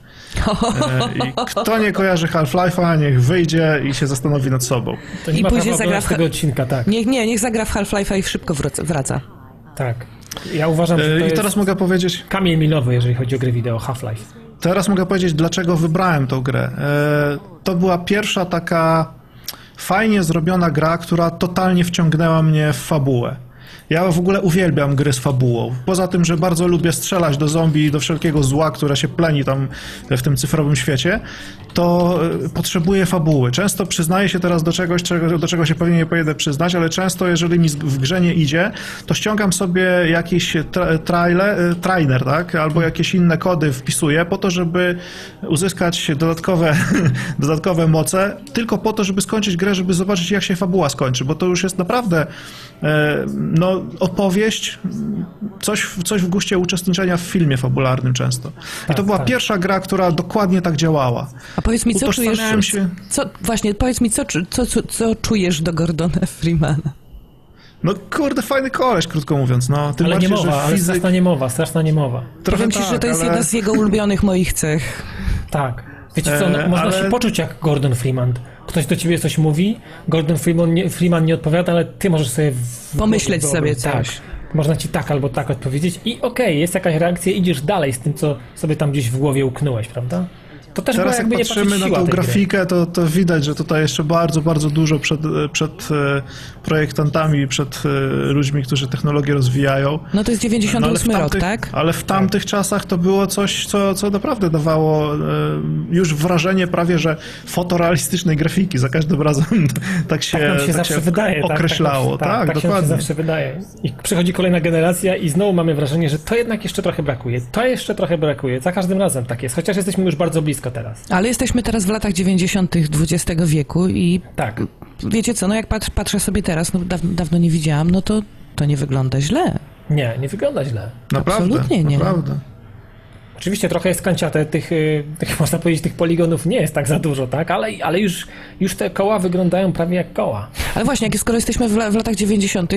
I kto nie kojarzy Half-Life'a, niech wyjdzie i się zastanowi nad sobą. To nie I ma później prawa zagra oglądać w tego odcinka, tak. Niech zagra w Half-Life'a i szybko wraca. Tak. Ja uważam, że to I jest teraz mogę powiedzieć, kamień milowy, jeżeli chodzi o gry wideo Half-Life. dlaczego wybrałem tą grę. To była pierwsza taka fajnie zrobiona gra, która totalnie wciągnęła mnie w fabułę. Ja w ogóle uwielbiam gry z fabułą. Poza tym, że bardzo lubię strzelać do zombie i do wszelkiego zła, które się pleni tam w tym cyfrowym świecie, to potrzebuję fabuły. Często przyznaję się teraz do czegoś, do czego się pewnie nie powinienem przyznać, ale często, jeżeli mi w grze nie idzie, to ściągam sobie jakiś trainer, tak? Albo jakieś inne kody wpisuję po to, żeby uzyskać dodatkowe moce, tylko po to, żeby skończyć grę, żeby zobaczyć, jak się fabuła skończy, bo to już jest naprawdę no, opowieść, coś w guście uczestniczenia w filmie fabularnym często. I to była pierwsza gra, która dokładnie tak działała. A powiedz mi, co czujesz... Powiedz mi, co czujesz do Gordona Freemana? No kurde, fajny koleś, krótko mówiąc. No, tym ale bardziej, niemowa, że ale straszna niemowa. Powiem ci, że to jest jedna z jego ulubionych moich cech. Tak. Wiecie co, można się poczuć jak Gordon Freeman. Ktoś do ciebie coś mówi, Gordon Freeman nie odpowiada, ale ty możesz sobie... Pomyśleć sobie coś. Tak. Można ci tak albo tak odpowiedzieć i okej, jest jakaś reakcja, idziesz dalej z tym, co sobie tam gdzieś w głowie uknąłeś, prawda? To też teraz jakby jak patrzymy na tą grafikę, to widać, że tutaj jeszcze bardzo, bardzo dużo przed projektantami, przed ludźmi, którzy technologię rozwijają. No to jest 98 rok, tak? Ale w tamtych czasach to było coś, co naprawdę dawało już wrażenie prawie, że fotorealistycznej grafiki. Za każdym razem tak się zawsze wydaje, określało. Tak, dokładnie. Tak się zawsze wydaje. I przychodzi kolejna generacja i znowu mamy wrażenie, że to jednak jeszcze trochę brakuje. To jeszcze trochę brakuje. Za każdym razem tak jest. Chociaż jesteśmy już bardzo blisko teraz. Ale jesteśmy teraz w latach 90. XX wieku i tak. Wiecie co, no jak patrzę sobie teraz, no dawno nie widziałam, no to nie wygląda źle. Nie wygląda źle. Naprawdę, absolutnie nie. Naprawdę. Oczywiście trochę jest kanciate, tych można powiedzieć, tych poligonów nie jest tak za dużo, tak? Ale już te koła wyglądają prawie jak koła. Ale właśnie, skoro jesteśmy w latach 90.,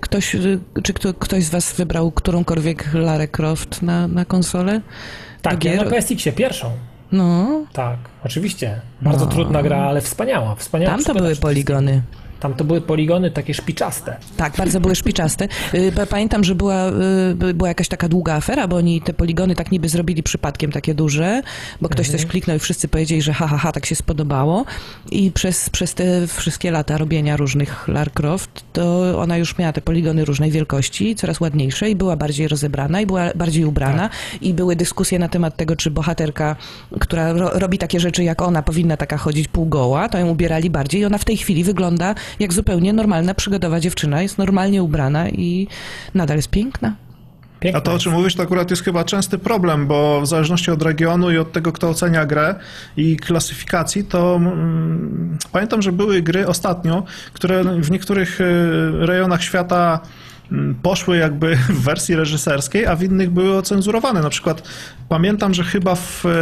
ktoś z was wybrał którąkolwiek Larę Croft na konsolę? Tak, ja na PSX-ie pierwszą. No. Tak, oczywiście. Bardzo trudna gra, ale wspaniała. Tam to były poligony. Tam to były poligony takie szpiczaste. Tak, bardzo były szpiczaste. Pamiętam, że była jakaś taka długa afera, bo oni te poligony tak niby zrobili przypadkiem takie duże, bo ktoś coś kliknął i wszyscy powiedzieli, że tak się spodobało. I przez te wszystkie lata robienia różnych Lara Croft, to ona już miała te poligony różnej wielkości, coraz ładniejsze i była bardziej rozebrana i była bardziej ubrana. Tak. I były dyskusje na temat tego, czy bohaterka, która robi takie rzeczy jak ona, powinna taka chodzić półgoła, to ją ubierali bardziej i ona w tej chwili wygląda jak zupełnie normalna, przygodowa dziewczyna, jest normalnie ubrana i nadal jest piękna. A to, o czym mówisz, to akurat jest chyba częsty problem, bo w zależności od regionu i od tego, kto ocenia grę i klasyfikacji, to pamiętam, że były gry ostatnio, które w niektórych rejonach świata poszły jakby w wersji reżyserskiej, a w innych były ocenzurowane. Na przykład pamiętam, że chyba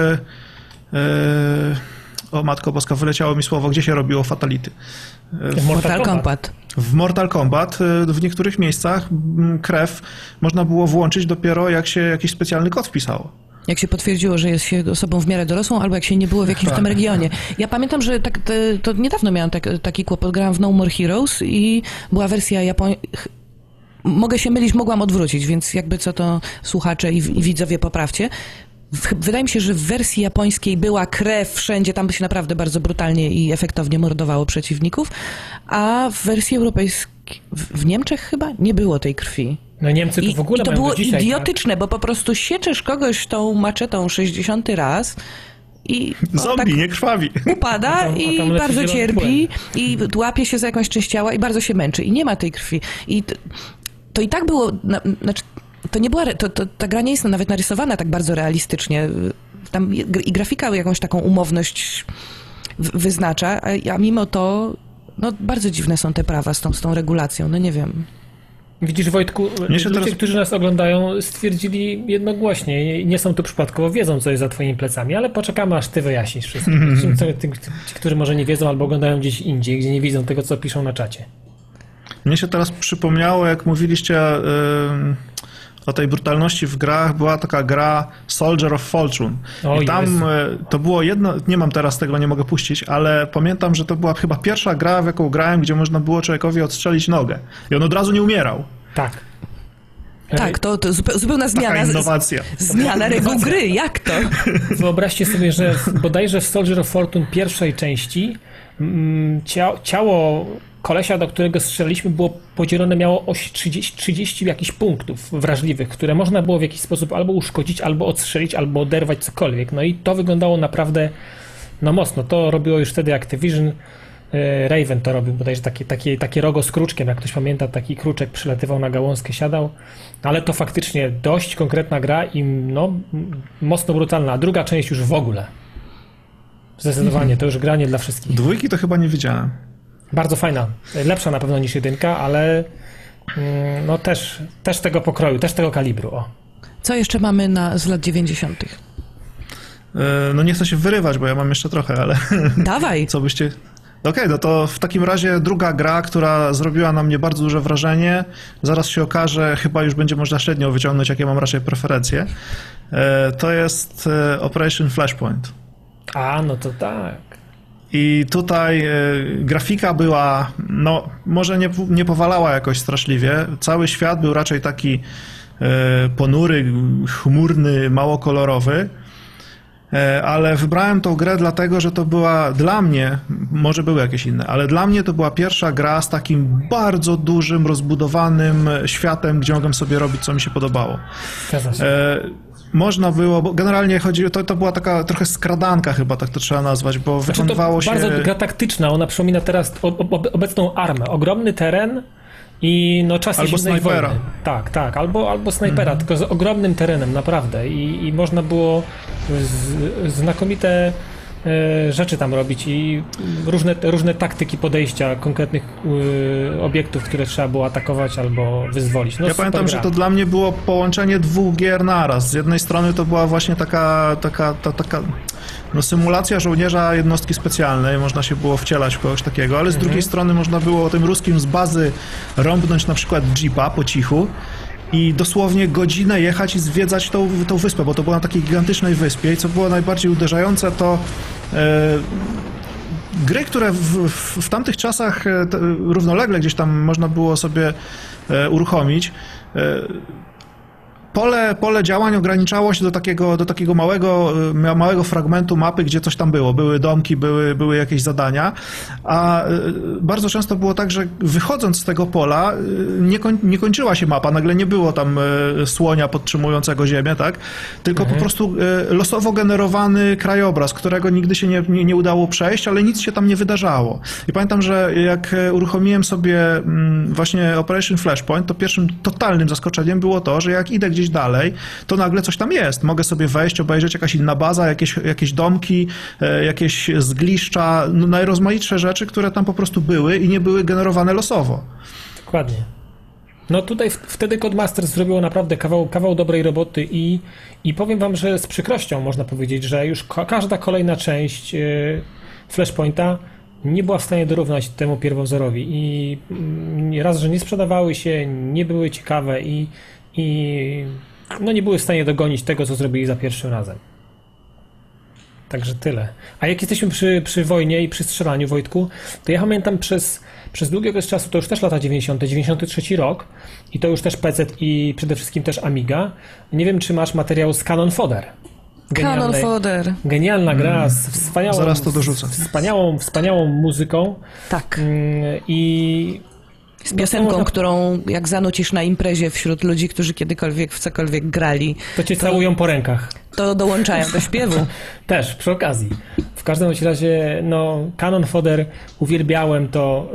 o Matko Boska, wyleciało mi słowo, gdzie się robiło Fatality. W Mortal Kombat. W Mortal Kombat w niektórych miejscach krew można było włączyć dopiero jak się jakiś specjalny kod wpisało. Jak się potwierdziło, że jest się osobą w miarę dorosłą, albo jak się nie było w jakimś tam regionie. Ja pamiętam, że to niedawno miałam taki kłopot. Grałam w No More Heroes i była wersja Mogę się mylić, mogłam odwrócić, więc jakby co to słuchacze i widzowie poprawcie. Wydaje mi się, że w wersji japońskiej była krew wszędzie, tam by się naprawdę bardzo brutalnie i efektownie mordowało przeciwników, a w wersji europejskiej, w Niemczech chyba, nie było tej krwi. No Niemcy to w ogóle to mają było do dzisiaj, idiotyczne, bo po prostu sieczesz kogoś tą maczetą 60 raz i zombie, nie krwawi. Upada i bardzo cierpi i łapie się za jakąś część ciała i bardzo się męczy i nie ma tej krwi. I to i tak było, znaczy to nie była, ta gra nie jest nawet narysowana tak bardzo realistycznie. Tam i grafika jakąś taką umowność wyznacza, a mimo to no, bardzo dziwne są te prawa z tą regulacją, no nie wiem. Widzisz, Wojtku, ludzie, którzy nas oglądają, stwierdzili jednogłośnie, nie są tu przypadkowo, wiedzą, co jest za twoimi plecami, ale poczekamy, aż ty wyjaśnisz wszystko. Ci, którzy może nie wiedzą albo oglądają gdzieś indziej, gdzie nie widzą tego, co piszą na czacie. Mnie się teraz przypomniało, jak mówiliście o tej brutalności w grach, była taka gra Soldier of Fortune. I tam to było jedno, nie mam teraz tego, nie mogę puścić, ale pamiętam, że to była chyba pierwsza gra, w jaką grałem, gdzie można było człowiekowi odstrzelić nogę. I on od razu nie umierał. Tak. Tak, to zupełna zmiana. Taka innowacja. Zmiana reguł gry, jak to? Wyobraźcie sobie, że bodajże w Soldier of Fortune pierwszej części ciało kolesia, do którego strzelaliśmy, było podzielone, miało 30 jakichś punktów wrażliwych, które można było w jakiś sposób albo uszkodzić, albo odstrzelić, albo oderwać cokolwiek. No i to wyglądało naprawdę mocno. To robiło już wtedy Activision. Raven to robił, bodajże takie rogo z kruczkiem, jak ktoś pamięta, taki kruczek przylatywał na gałązkę, siadał, ale to faktycznie dość konkretna gra i mocno brutalna, a druga część już w ogóle. Zdecydowanie, to już granie dla wszystkich. Dwójki to chyba nie widziałem. Bardzo fajna, lepsza na pewno niż jedynka, ale no też tego pokroju, też tego kalibru. O. Co jeszcze mamy z lat 90.? No nie chcę się wyrywać, bo ja mam jeszcze trochę, ale... Dawaj! Co byście... Okej, no to w takim razie druga gra, która zrobiła na mnie bardzo duże wrażenie, zaraz się okaże, chyba już będzie można średnio wyciągnąć, jakie mam raczej preferencje, to jest Operation Flashpoint. A, no to tak. I tutaj grafika była, no może nie powalała jakoś straszliwie, cały świat był raczej taki ponury, chmurny, mało kolorowy, ale wybrałem tą grę dlatego, że to była dla mnie, może były jakieś inne, ale dla mnie to była pierwsza gra z takim bardzo dużym, rozbudowanym światem, gdzie mogłem sobie robić, co mi się podobało. Można było, bo generalnie chodzi, to była taka trochę skradanka chyba, tak to trzeba nazwać, bo wykonywało się... Bardzo gra taktyczna, ona przypomina teraz obecną armę. Ogromny teren i no czasy albo zimnej snajpera. wojny. Tak, albo snajpera, tylko z ogromnym terenem, naprawdę. I można było znakomite rzeczy tam robić i różne taktyki podejścia konkretnych obiektów, które trzeba było atakować albo wyzwolić. No, ja pamiętam, że to dla mnie było połączenie dwóch gier naraz. Z jednej strony to była właśnie taka no, symulacja żołnierza jednostki specjalnej, można się było wcielać w kogoś takiego, ale z drugiej strony można było tym ruskim z bazy rąbnąć na przykład jeepa po cichu i dosłownie godzinę jechać i zwiedzać tą wyspę, bo to było na takiej gigantycznej wyspie i co było najbardziej uderzające, to gry, które w tamtych czasach równolegle gdzieś tam można było sobie uruchomić, pole działań ograniczało się do takiego małego fragmentu mapy, gdzie coś tam było. Były domki, były jakieś zadania, a bardzo często było tak, że wychodząc z tego pola nie kończyła się mapa, nagle nie było tam słonia podtrzymującego ziemię, tak? Tylko po prostu losowo generowany krajobraz, którego nigdy się nie udało przejść, ale nic się tam nie wydarzało. I pamiętam, że jak uruchomiłem sobie właśnie Operation Flashpoint, to pierwszym totalnym zaskoczeniem było to, że jak idę gdzieś dalej, to nagle coś tam jest. Mogę sobie wejść, obejrzeć jakaś inna baza, jakieś domki, jakieś zgliszcza, no najrozmaitsze rzeczy, które tam po prostu były i nie były generowane losowo. Dokładnie. No tutaj wtedy Codemasters zrobiło naprawdę kawał dobrej roboty i powiem wam, że z przykrością można powiedzieć, że już każda kolejna część Flashpointa nie była w stanie dorównać temu pierwowzorowi i raz, że nie sprzedawały się, nie były ciekawe i no nie były w stanie dogonić tego, co zrobili za pierwszym razem. Także tyle. A jak jesteśmy przy wojnie i przy strzelaniu, Wojtku, to ja pamiętam przez długi okres czasu, to już też lata 90., 93 rok i to już też PC i przede wszystkim też Amiga. Nie wiem, czy masz materiał z Cannon Fodder. Cannon Fodder. Genialna gra z Zaraz to dorzucę. Wspaniałą muzyką. Tak. I z piosenką, którą jak zanucisz na imprezie wśród ludzi, którzy kiedykolwiek w cokolwiek grali, to cię całują po rękach. To dołączają do śpiewu. Też, przy okazji. W każdym razie, no, Cannon Fodder uwielbiałem to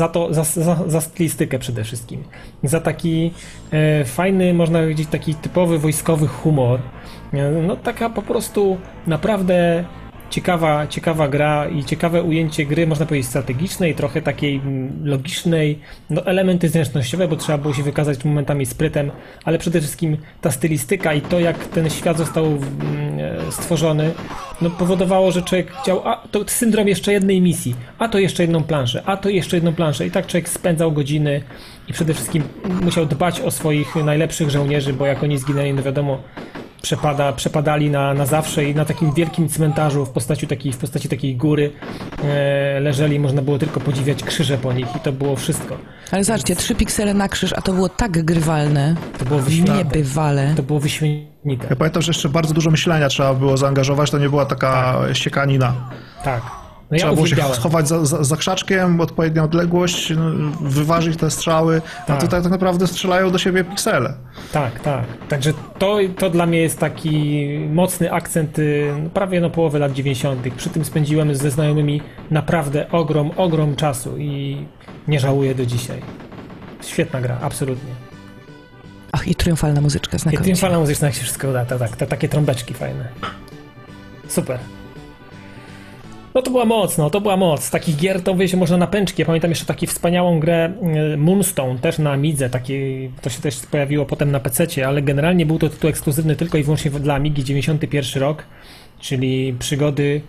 za stylistykę przede wszystkim. Za taki fajny, można powiedzieć, taki typowy wojskowy humor. No, taka po prostu naprawdę ciekawa gra i ciekawe ujęcie gry, można powiedzieć, strategicznej, trochę takiej logicznej, no elementy zręcznościowe, bo trzeba było się wykazać momentami sprytem, ale przede wszystkim ta stylistyka i to, jak ten świat został stworzony, no powodowało, że człowiek chciał, a to syndrom jeszcze jednej misji, a to jeszcze jedną planszę, a to jeszcze jedną planszę i tak człowiek spędzał godziny i przede wszystkim musiał dbać o swoich najlepszych żołnierzy, bo jak oni zginęli, no wiadomo, przepadali na zawsze i na takim wielkim cmentarzu w postaci takiej góry leżeli, można było tylko podziwiać krzyże po nich i to było wszystko. Ale zobaczcie, 3 piksele na krzyż, a to było tak grywalne. To było wyśmienite. Niebywale. To było wyśmienite. Ja pamiętam, że jeszcze bardzo dużo myślenia trzeba było zaangażować, to nie była taka ściekanina. Tak. No trzeba było się schować za krzaczkiem, odpowiednią odległość, wyważyć te strzały, a tutaj tak naprawdę strzelają do siebie piksele. Tak. Także to dla mnie jest taki mocny akcent prawie połowy lat 90. Przy tym spędziłem ze znajomymi naprawdę ogrom czasu i nie żałuję do dzisiaj. Świetna gra, absolutnie. Ach, i triumfalna muzyczka, znakomicie. I triumfalna muzyczka, jak się wszystko uda, tak, te takie trąbeczki fajne. Super. No to była moc. Takich gier to wiecie, można na pęczki. Ja pamiętam jeszcze taką wspaniałą grę Moonstone, też na Amidze, to się też pojawiło potem na PC-cie, ale generalnie był to tytuł ekskluzywny tylko i wyłącznie dla Amigi, 91 rok, czyli przygody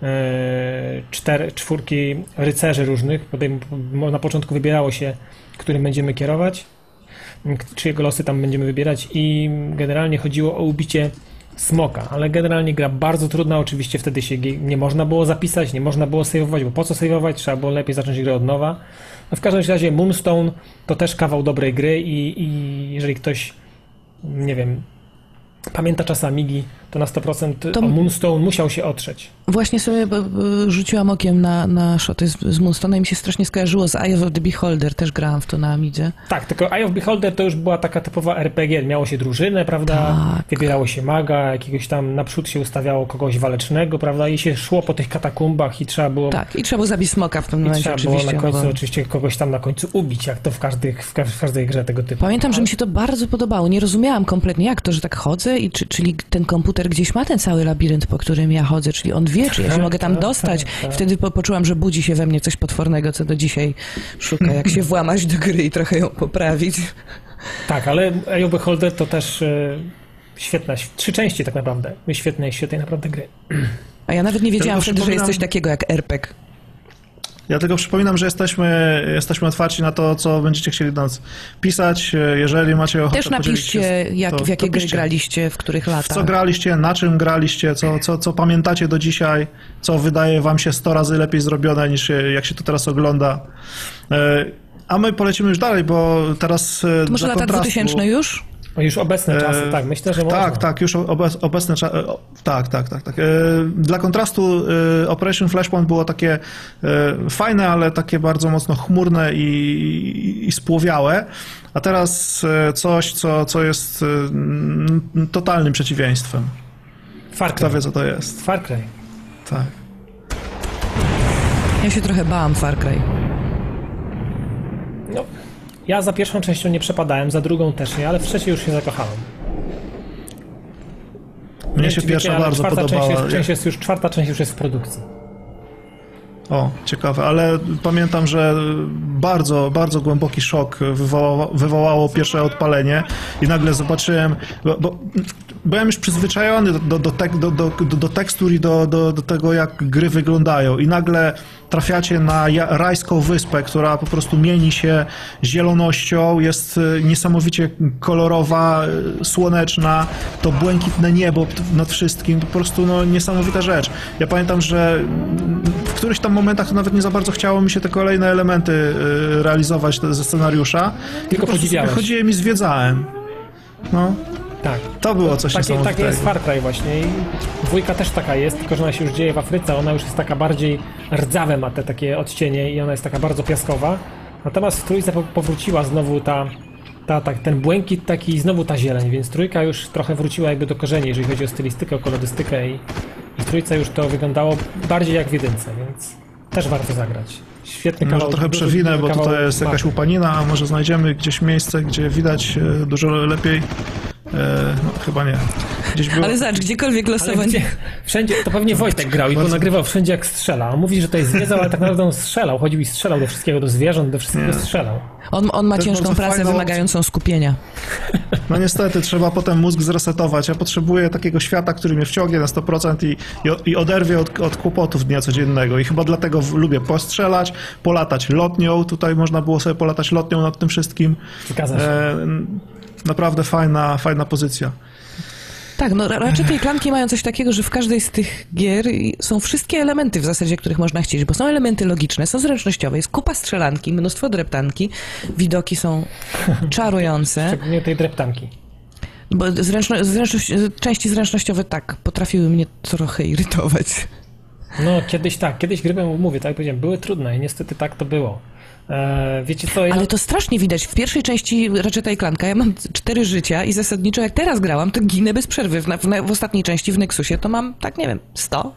czwórki rycerzy różnych. Na początku wybierało się, którym będziemy kierować, czyjego losy tam będziemy wybierać i generalnie chodziło o ubicie smoka, ale generalnie gra bardzo trudna, oczywiście wtedy się nie można było zapisać, nie można było save'ować, bo po co save'ować, trzeba było lepiej zacząć grę od nowa. No w każdym razie Moonstone to też kawał dobrej gry i jeżeli ktoś, nie wiem, pamięta czas Amigi, to na 100% o Moonstone musiał się otrzeć. Właśnie sobie rzuciłam okiem na szoty z Moonstone'a i mi się strasznie skojarzyło z Eye of the Beholder, też grałam w to na Amidze. Tak, tylko Eye of Beholder to już była taka typowa RPG, miało się drużynę, prawda, wybierało się maga, jakiegoś tam naprzód się ustawiało kogoś walecznego, prawda, i się szło po tych katakumbach i trzeba było... Tak, i trzeba było zabić smoka w tym momencie oczywiście. Trzeba było na końcu oczywiście kogoś tam na końcu ubić, jak to w każdej grze tego typu. Pamiętam, że mi się to bardzo podobało, nie rozumiałam kompletnie jak to, że tak chodzę i czyli ten komputer gdzieś ma ten cały labirynt, po którym ja chodzę, czyli on wie, czy ja się mogę tam dostać. Wtedy poczułam, że budzi się we mnie coś potwornego, co do dzisiaj szuka, jak się włamać do gry i trochę ją poprawić. Tak, ale Eye of Beholder to też świetna, 3 części tak naprawdę, świetnej naprawdę gry. A ja nawet nie wiedziałam wtedy, że jest coś takiego jak RPG. Ja tylko przypominam, że jesteśmy otwarci na to, co będziecie chcieli do nas pisać. Jeżeli macie ochotę też napiszcie, w jakie gry graliście, w których latach. W co graliście, na czym graliście, co pamiętacie do dzisiaj, co wydaje wam się 100 razy lepiej zrobione, niż jak się to teraz ogląda. A my polecimy już dalej, bo teraz to może lata 2000 już? Już obecne czasy, tak, myślę, że można. Tak, już obecne czasy, tak. Dla kontrastu Operation Flashpoint było takie fajne, ale takie bardzo mocno chmurne i spłowiałe, a teraz coś, co jest totalnym przeciwieństwem. Far Cry. Kto wie, co to jest? Far Cry. Tak. Ja się trochę bałam Far Cry. No, ja za pierwszą częścią nie przepadałem, za drugą też nie, ale w trzeciej już się zakochałem. Mnie się pierwsza bardzo podobała. Czwarta część już jest w produkcji. O, ciekawe, ale pamiętam, że bardzo, bardzo głęboki szok wywołało pierwsze odpalenie i nagle zobaczyłem, bo byłem już przyzwyczajony do tekstur i do tego, jak gry wyglądają i nagle trafiacie na rajską wyspę, która po prostu mieni się zielonością, jest niesamowicie kolorowa, słoneczna, to błękitne niebo nad wszystkim, to po prostu niesamowita rzecz. Ja pamiętam, że w którychś tam momentach to nawet nie za bardzo chciało mi się te kolejne elementy realizować ze scenariusza. Tylko podziwiałeś. Chodziłem i zwiedzałem. No. Tak. To było coś niesamowitego. Tak jest Far Cry właśnie i dwójka też taka jest, tylko że ona się już dzieje w Afryce, ona już jest taka bardziej rdzawe, ma te takie odcienie i ona jest taka bardzo piaskowa. Natomiast w trójce powróciła znowu ten błękit taki i znowu ta zieleń, więc trójka już trochę wróciła jakby do korzeni, jeżeli chodzi o stylistykę, o kolorystykę i w trójce już to wyglądało bardziej jak w jedynce, więc też warto zagrać. Świetny kawał. Może trochę przewinę, bo tutaj jest jakaś łupanina, a może znajdziemy gdzieś miejsce, gdzie widać dużo lepiej. No, chyba nie. Gdzieś było... Ale zobacz, gdziekolwiek losowanie. Wszędzie, to pewnie Wojtek grał i go nagrywał wszędzie jak strzela. On mówi, że to jest zwiedzał, ale tak naprawdę on strzelał. Chodził i strzelał do wszystkiego, do zwierząt, do wszystkiego strzelał. On ma ciężką pracę wymagającą skupienia. No niestety, trzeba potem mózg zresetować. Ja potrzebuję takiego świata, który mnie wciągnie na 100% i oderwie od kłopotów dnia codziennego. I chyba dlatego lubię postrzelać, polatać lotnią. Tutaj można było sobie polatać lotnią nad tym wszystkim. Zgadza się. Naprawdę fajna pozycja. Tak, no raczej tej klanki mają coś takiego, że w każdej z tych gier są wszystkie elementy w zasadzie, których można chcieć, bo są elementy logiczne, są zręcznościowe, jest kupa strzelanki, mnóstwo dreptanki, widoki są czarujące. Szczególnie tej dreptanki. Bo części zręcznościowe tak, potrafiły mnie trochę irytować. No kiedyś gry, mówię, tak jak powiedziałem, były trudne i niestety tak to było. Wiecie co? Ale to strasznie widać. W pierwszej części Ratcheta & Clanka ja mam 4 życia i zasadniczo jak teraz grałam, to ginę bez przerwy. W ostatniej części w Nexusie to mam, tak nie wiem, 100.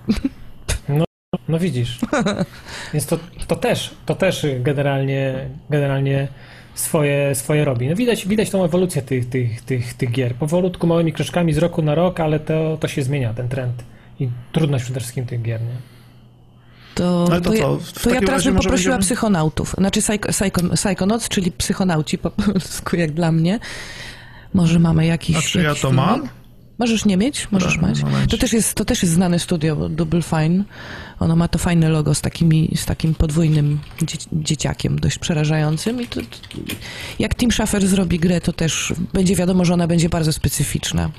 No widzisz. Więc to też generalnie swoje robi. No widać tą ewolucję tych gier. Powolutku, małymi kroczkami z roku na rok, ale to się zmienia, ten trend. I trudność przede wszystkim tych gier, nie? To ja teraz bym poprosiła będziemy... psychonautów. Znaczy Psychonauts, czyli psychonauci po polsku, jak dla mnie. Może mamy jakiś... A czy ja to mam? Możesz nie mieć, możesz mieć. To też jest znane studio, Double Fine. Ono ma to fajne logo z takim podwójnym dzieciakiem, dość przerażającym. I jak Tim Schafer zrobi grę, to też będzie wiadomo, że ona będzie bardzo specyficzna.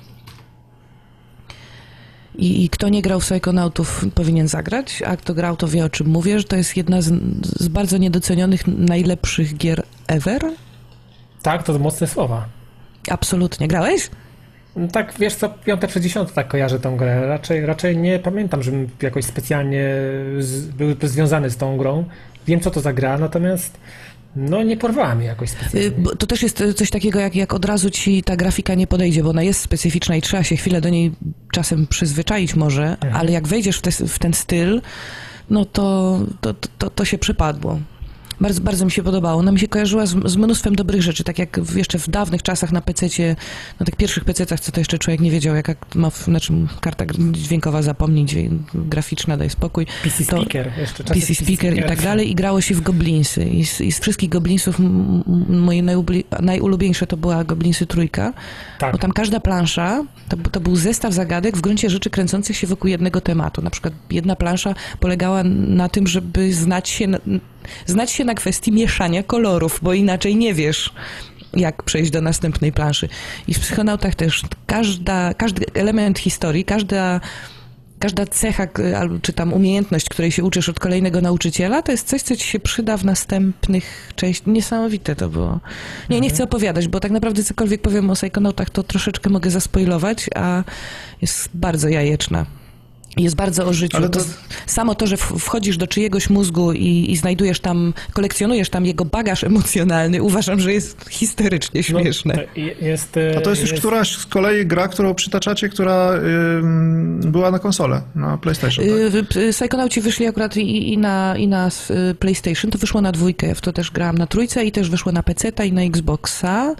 I kto nie grał w Psychonautów, powinien zagrać, a kto grał, to wie, o czym mówię, że to jest jedna z bardzo niedocenionych, najlepszych gier ever. Tak, to mocne słowa. Absolutnie. Grałeś? No tak, wiesz co, 5 przez 10 tak kojarzę tą grę. Raczej nie pamiętam, żebym jakoś specjalnie był związany z tą grą. Wiem, co to za gra, natomiast no nie porwała mnie jakoś specjalnie. To też jest coś takiego, jak od razu ci ta grafika nie podejdzie, bo ona jest specyficzna i trzeba się chwilę do niej czasem przyzwyczaić może, ale jak wejdziesz w ten styl, no to się przypadło. Bardzo, bardzo mi się podobało. Ona mi się kojarzyła z mnóstwem dobrych rzeczy, tak jak jeszcze w dawnych czasach na PC-cie, na tych pierwszych PC-tach, co to jeszcze człowiek nie wiedział, na czym karta dźwiękowa zapomni, graficzna, daj spokój. PC Speaker, jeszcze czasy PC Speaker i tak dalej, i grało się w Goblinsy. I z wszystkich Goblinsów moje najulubieńsze to była Goblinsy 3, tak. Bo tam każda plansza to był zestaw zagadek w gruncie rzeczy kręcących się wokół jednego tematu. Na przykład jedna plansza polegała na tym, żeby znać się na kwestii mieszania kolorów, bo inaczej nie wiesz, jak przejść do następnej planszy. I w Psychonautach też każdy element historii, każda cecha, czy tam umiejętność, której się uczysz od kolejnego nauczyciela, to jest coś, co ci się przyda w następnych częściach. Niesamowite to było. Nie chcę opowiadać, bo tak naprawdę cokolwiek powiem o Psychonautach, to troszeczkę mogę zaspoilować, a jest bardzo jajeczna. Jest bardzo o życiu. Samo to, że wchodzisz do czyjegoś mózgu i znajdujesz tam, kolekcjonujesz tam jego bagaż emocjonalny, uważam, że jest historycznie śmieszne. A to jest już któraś z kolei gra, którą przytaczacie, która była na konsolę, na PlayStation, tak? Psychonauci wyszli akurat i na PlayStation, to wyszło na 2, w to też grałam na 3 i też wyszło na PC-ta i na Xboxa.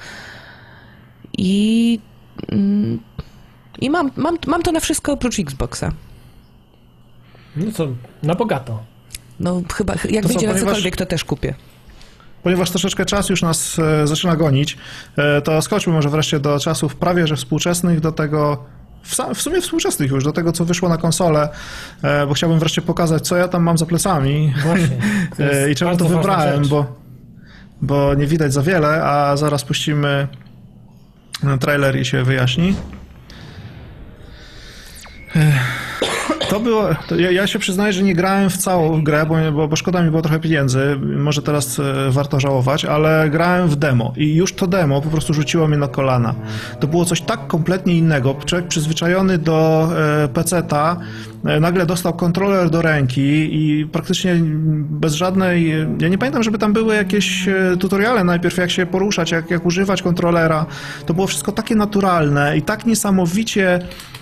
I mam to na wszystko oprócz Xboxa. No co, na bogato. No chyba, jak wyjdzie na cokolwiek, to też kupię. Ponieważ troszeczkę czas już nas zaczyna gonić, to skoczmy może wreszcie do czasów prawie że współczesnych, do tego, w sumie współczesnych już, do tego, co wyszło na konsolę, bo chciałbym wreszcie pokazać, co ja tam mam za plecami. Właśnie. I czemu to wybrałem, bo nie widać za wiele, a zaraz puścimy trailer i się wyjaśni. Ja się przyznaję, że nie grałem w całą grę, bo szkoda mi było trochę pieniędzy, może teraz warto żałować, ale grałem w demo i już to demo po prostu rzuciło mnie na kolana. To było coś tak kompletnie innego. Człowiek przyzwyczajony do PC-ta nagle dostał kontroler do ręki i praktycznie bez żadnej... Ja nie pamiętam, żeby tam były jakieś tutoriale najpierw, jak się poruszać, jak używać kontrolera. To było wszystko takie naturalne i tak niesamowicie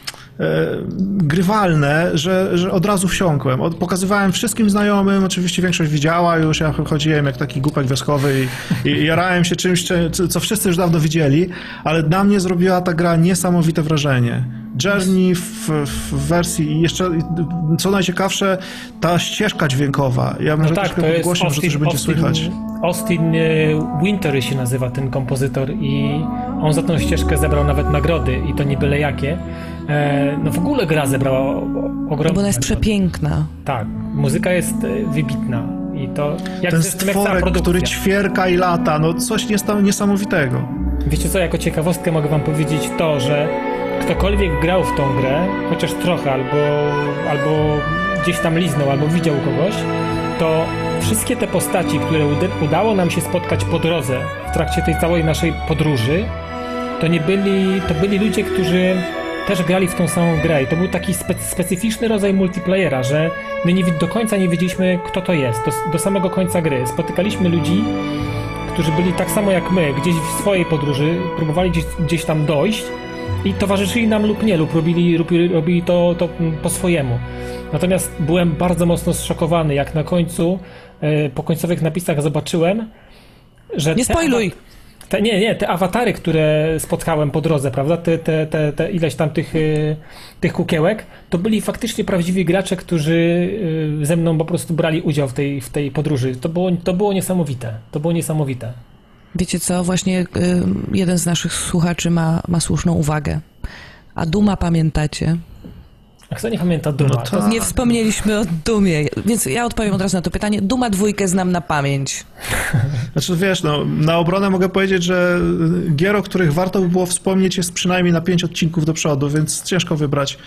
grywalne, że od razu wsiąkłem. Pokazywałem wszystkim znajomym, oczywiście większość widziała już, ja chodziłem jak taki głupek wioskowy i jarałem się czymś, co wszyscy już dawno widzieli, ale na mnie zrobiła ta gra niesamowite wrażenie. Journey w wersji i jeszcze, co najciekawsze, ta ścieżka dźwiękowa. Ja może troszkę podgłośnię, że też będzie słychać. Austin Wintory się nazywa ten kompozytor i on za tą ścieżkę zebrał nawet nagrody i to nie byle jakie. No w ogóle gra zebrała ogromne. Bo ona jest przepiękna. Tak, muzyka jest wybitna i to jak ten stworek, który ćwierka i lata, no coś niesamowitego. Wiecie co, jako ciekawostkę mogę wam powiedzieć to, że ktokolwiek grał w tą grę, chociaż trochę, albo gdzieś tam liznął, albo widział kogoś, to wszystkie te postaci, które udało nam się spotkać po drodze w trakcie tej całej naszej podróży, to byli ludzie, którzy też grali w tą samą grę i to był taki specyficzny rodzaj multiplayera, że my do końca nie wiedzieliśmy, kto to jest, do samego końca gry. Spotykaliśmy ludzi, którzy byli tak samo jak my, gdzieś w swojej podróży, próbowali gdzieś tam dojść i towarzyszyli nam lub nie, lub robili to po swojemu. Natomiast byłem bardzo mocno zszokowany, jak na końcu, po końcowych napisach zobaczyłem, że... Nie spoiluj! Te awatary, które spotkałem po drodze, prawda, te ileś tam tych kukiełek, to byli faktycznie prawdziwi gracze, którzy ze mną po prostu brali udział w tej podróży. To było niesamowite. To było niesamowite. Wiecie co, właśnie jeden z naszych słuchaczy ma słuszną uwagę. A Duma pamiętacie? A kto nie pamięta Duma? No to... Nie wspomnieliśmy o Dumie, więc ja odpowiem od razu na to pytanie. Duma 2 znam na pamięć. Znaczy wiesz, no, na obronę mogę powiedzieć, że gier, o których warto by było wspomnieć, jest przynajmniej na 5 odcinków do przodu, więc ciężko wybrać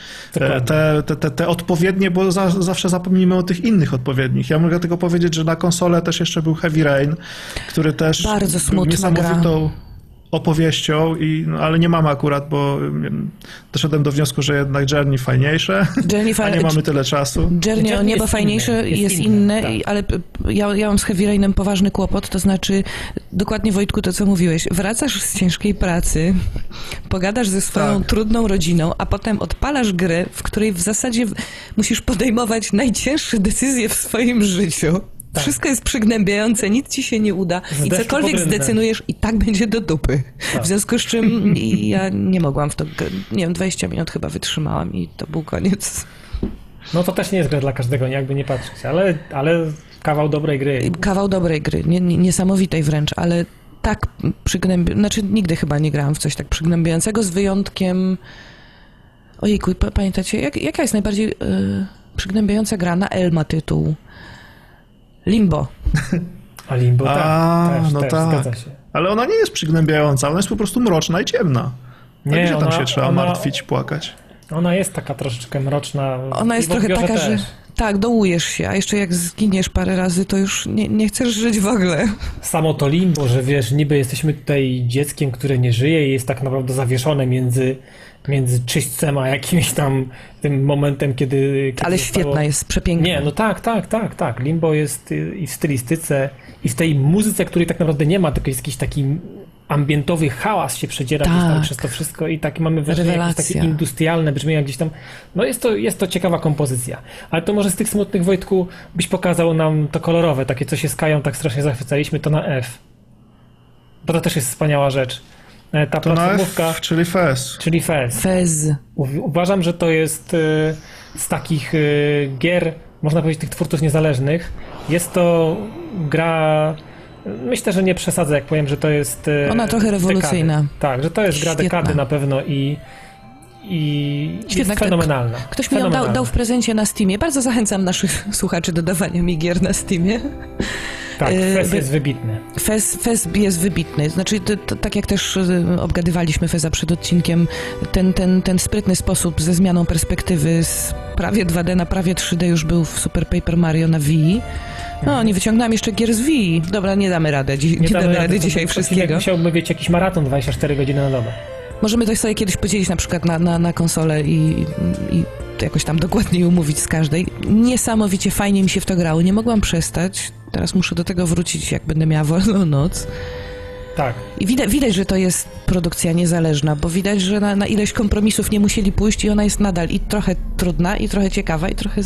te odpowiednie, bo zawsze zapomnimy o tych innych odpowiednich. Ja mogę tylko powiedzieć, że na konsolę też jeszcze był Heavy Rain, który też bardzo był gra. niesamowitą opowieścią, ale nie mamy akurat, bo doszedłem do wniosku, że jednak Journey fajniejsze, a nie mamy tyle czasu. Journey o niebo fajniejsze, jest inne, tak. Ale ja mam z Heavy Rainem poważny kłopot, to znaczy dokładnie, Wojtku, to co mówiłeś, wracasz z ciężkiej pracy, pogadasz ze swoją trudną rodziną, a potem odpalasz grę, w której w zasadzie musisz podejmować najcięższe decyzje w swoim życiu. Tak. Wszystko jest przygnębiające, nic ci się nie uda i cokolwiek zdecydujesz i tak będzie do dupy. Tak. W związku z czym ja nie mogłam w to, nie wiem, 20 minut chyba wytrzymałam i to był koniec. No to też nie jest gra dla każdego, jakby nie patrzeć, ale kawał dobrej gry. Kawał dobrej gry, niesamowitej wręcz, ale tak znaczy nigdy chyba nie grałam w coś tak przygnębiającego, z wyjątkiem, ojejku, pamiętacie, jaka jest najbardziej przygnębiająca gra? Na L ma tytuł. Limbo. A Limbo, tak. No tak. Zgadza się. Ale ona nie jest przygnębiająca, ona jest po prostu mroczna i ciemna. Nie, gdzie tam się trzeba martwić, płakać? Ona jest taka troszeczkę mroczna. Ona jest trochę taka, że tak, dołujesz się, a jeszcze jak zginiesz parę razy, to już nie chcesz żyć w ogóle. Samo to Limbo, że wiesz, niby jesteśmy tutaj dzieckiem, które nie żyje i jest tak naprawdę zawieszone między czyśćcem a jakimś tam tym momentem, kiedy ale świetna jest, przepiękna. Nie, no tak. Limbo jest i w stylistyce, i w tej muzyce, której tak naprawdę nie ma, tylko jest jakiś taki ambientowy hałas się przedziera przez to wszystko i takie mamy wrażenie jakieś takie industrialne brzmienia gdzieś tam. No jest to ciekawa kompozycja. Ale to może z tych smutnych, Wojtku, byś pokazał nam to kolorowe, takie co się z Kają tak strasznie zachwycaliśmy, to na F. Bo to też jest wspaniała rzecz. Ta to platformówka, na F, czyli Fez. Fez. Uważam, że to jest z takich gier, można powiedzieć, tych twórców niezależnych. Jest to gra, myślę, że nie przesadzę, jak powiem, że to jest ona trochę rewolucyjna. Dekady. Tak, że to jest gra dekady na pewno i jest fenomenalna. Ktoś mi ją dał w prezencie na Steamie. Bardzo zachęcam naszych słuchaczy do dawania mi gier na Steamie. Tak, Fez jest wybitny. Fez jest wybitny. Znaczy, tak jak też obgadywaliśmy Feza przed odcinkiem, ten sprytny sposób ze zmianą perspektywy z prawie 2D na prawie 3D już był w Super Paper Mario na Wii. No, nie wyciągnąłem jeszcze gier z Wii. Dobra, nie damy rady. Nie damy rady dzisiaj wszystkiego. Musiałbym mieć jakiś maraton 24 godziny na dobę. Możemy to sobie kiedyś podzielić na przykład na konsolę i jakoś tam dokładniej umówić z każdej. Niesamowicie fajnie mi się w to grało. Nie mogłam przestać. Teraz muszę do tego wrócić, jak będę miała wolną noc. Tak. I widać, że to jest produkcja niezależna, bo widać, że na ileś kompromisów nie musieli pójść i ona jest nadal i trochę trudna, i trochę ciekawa, i trochę...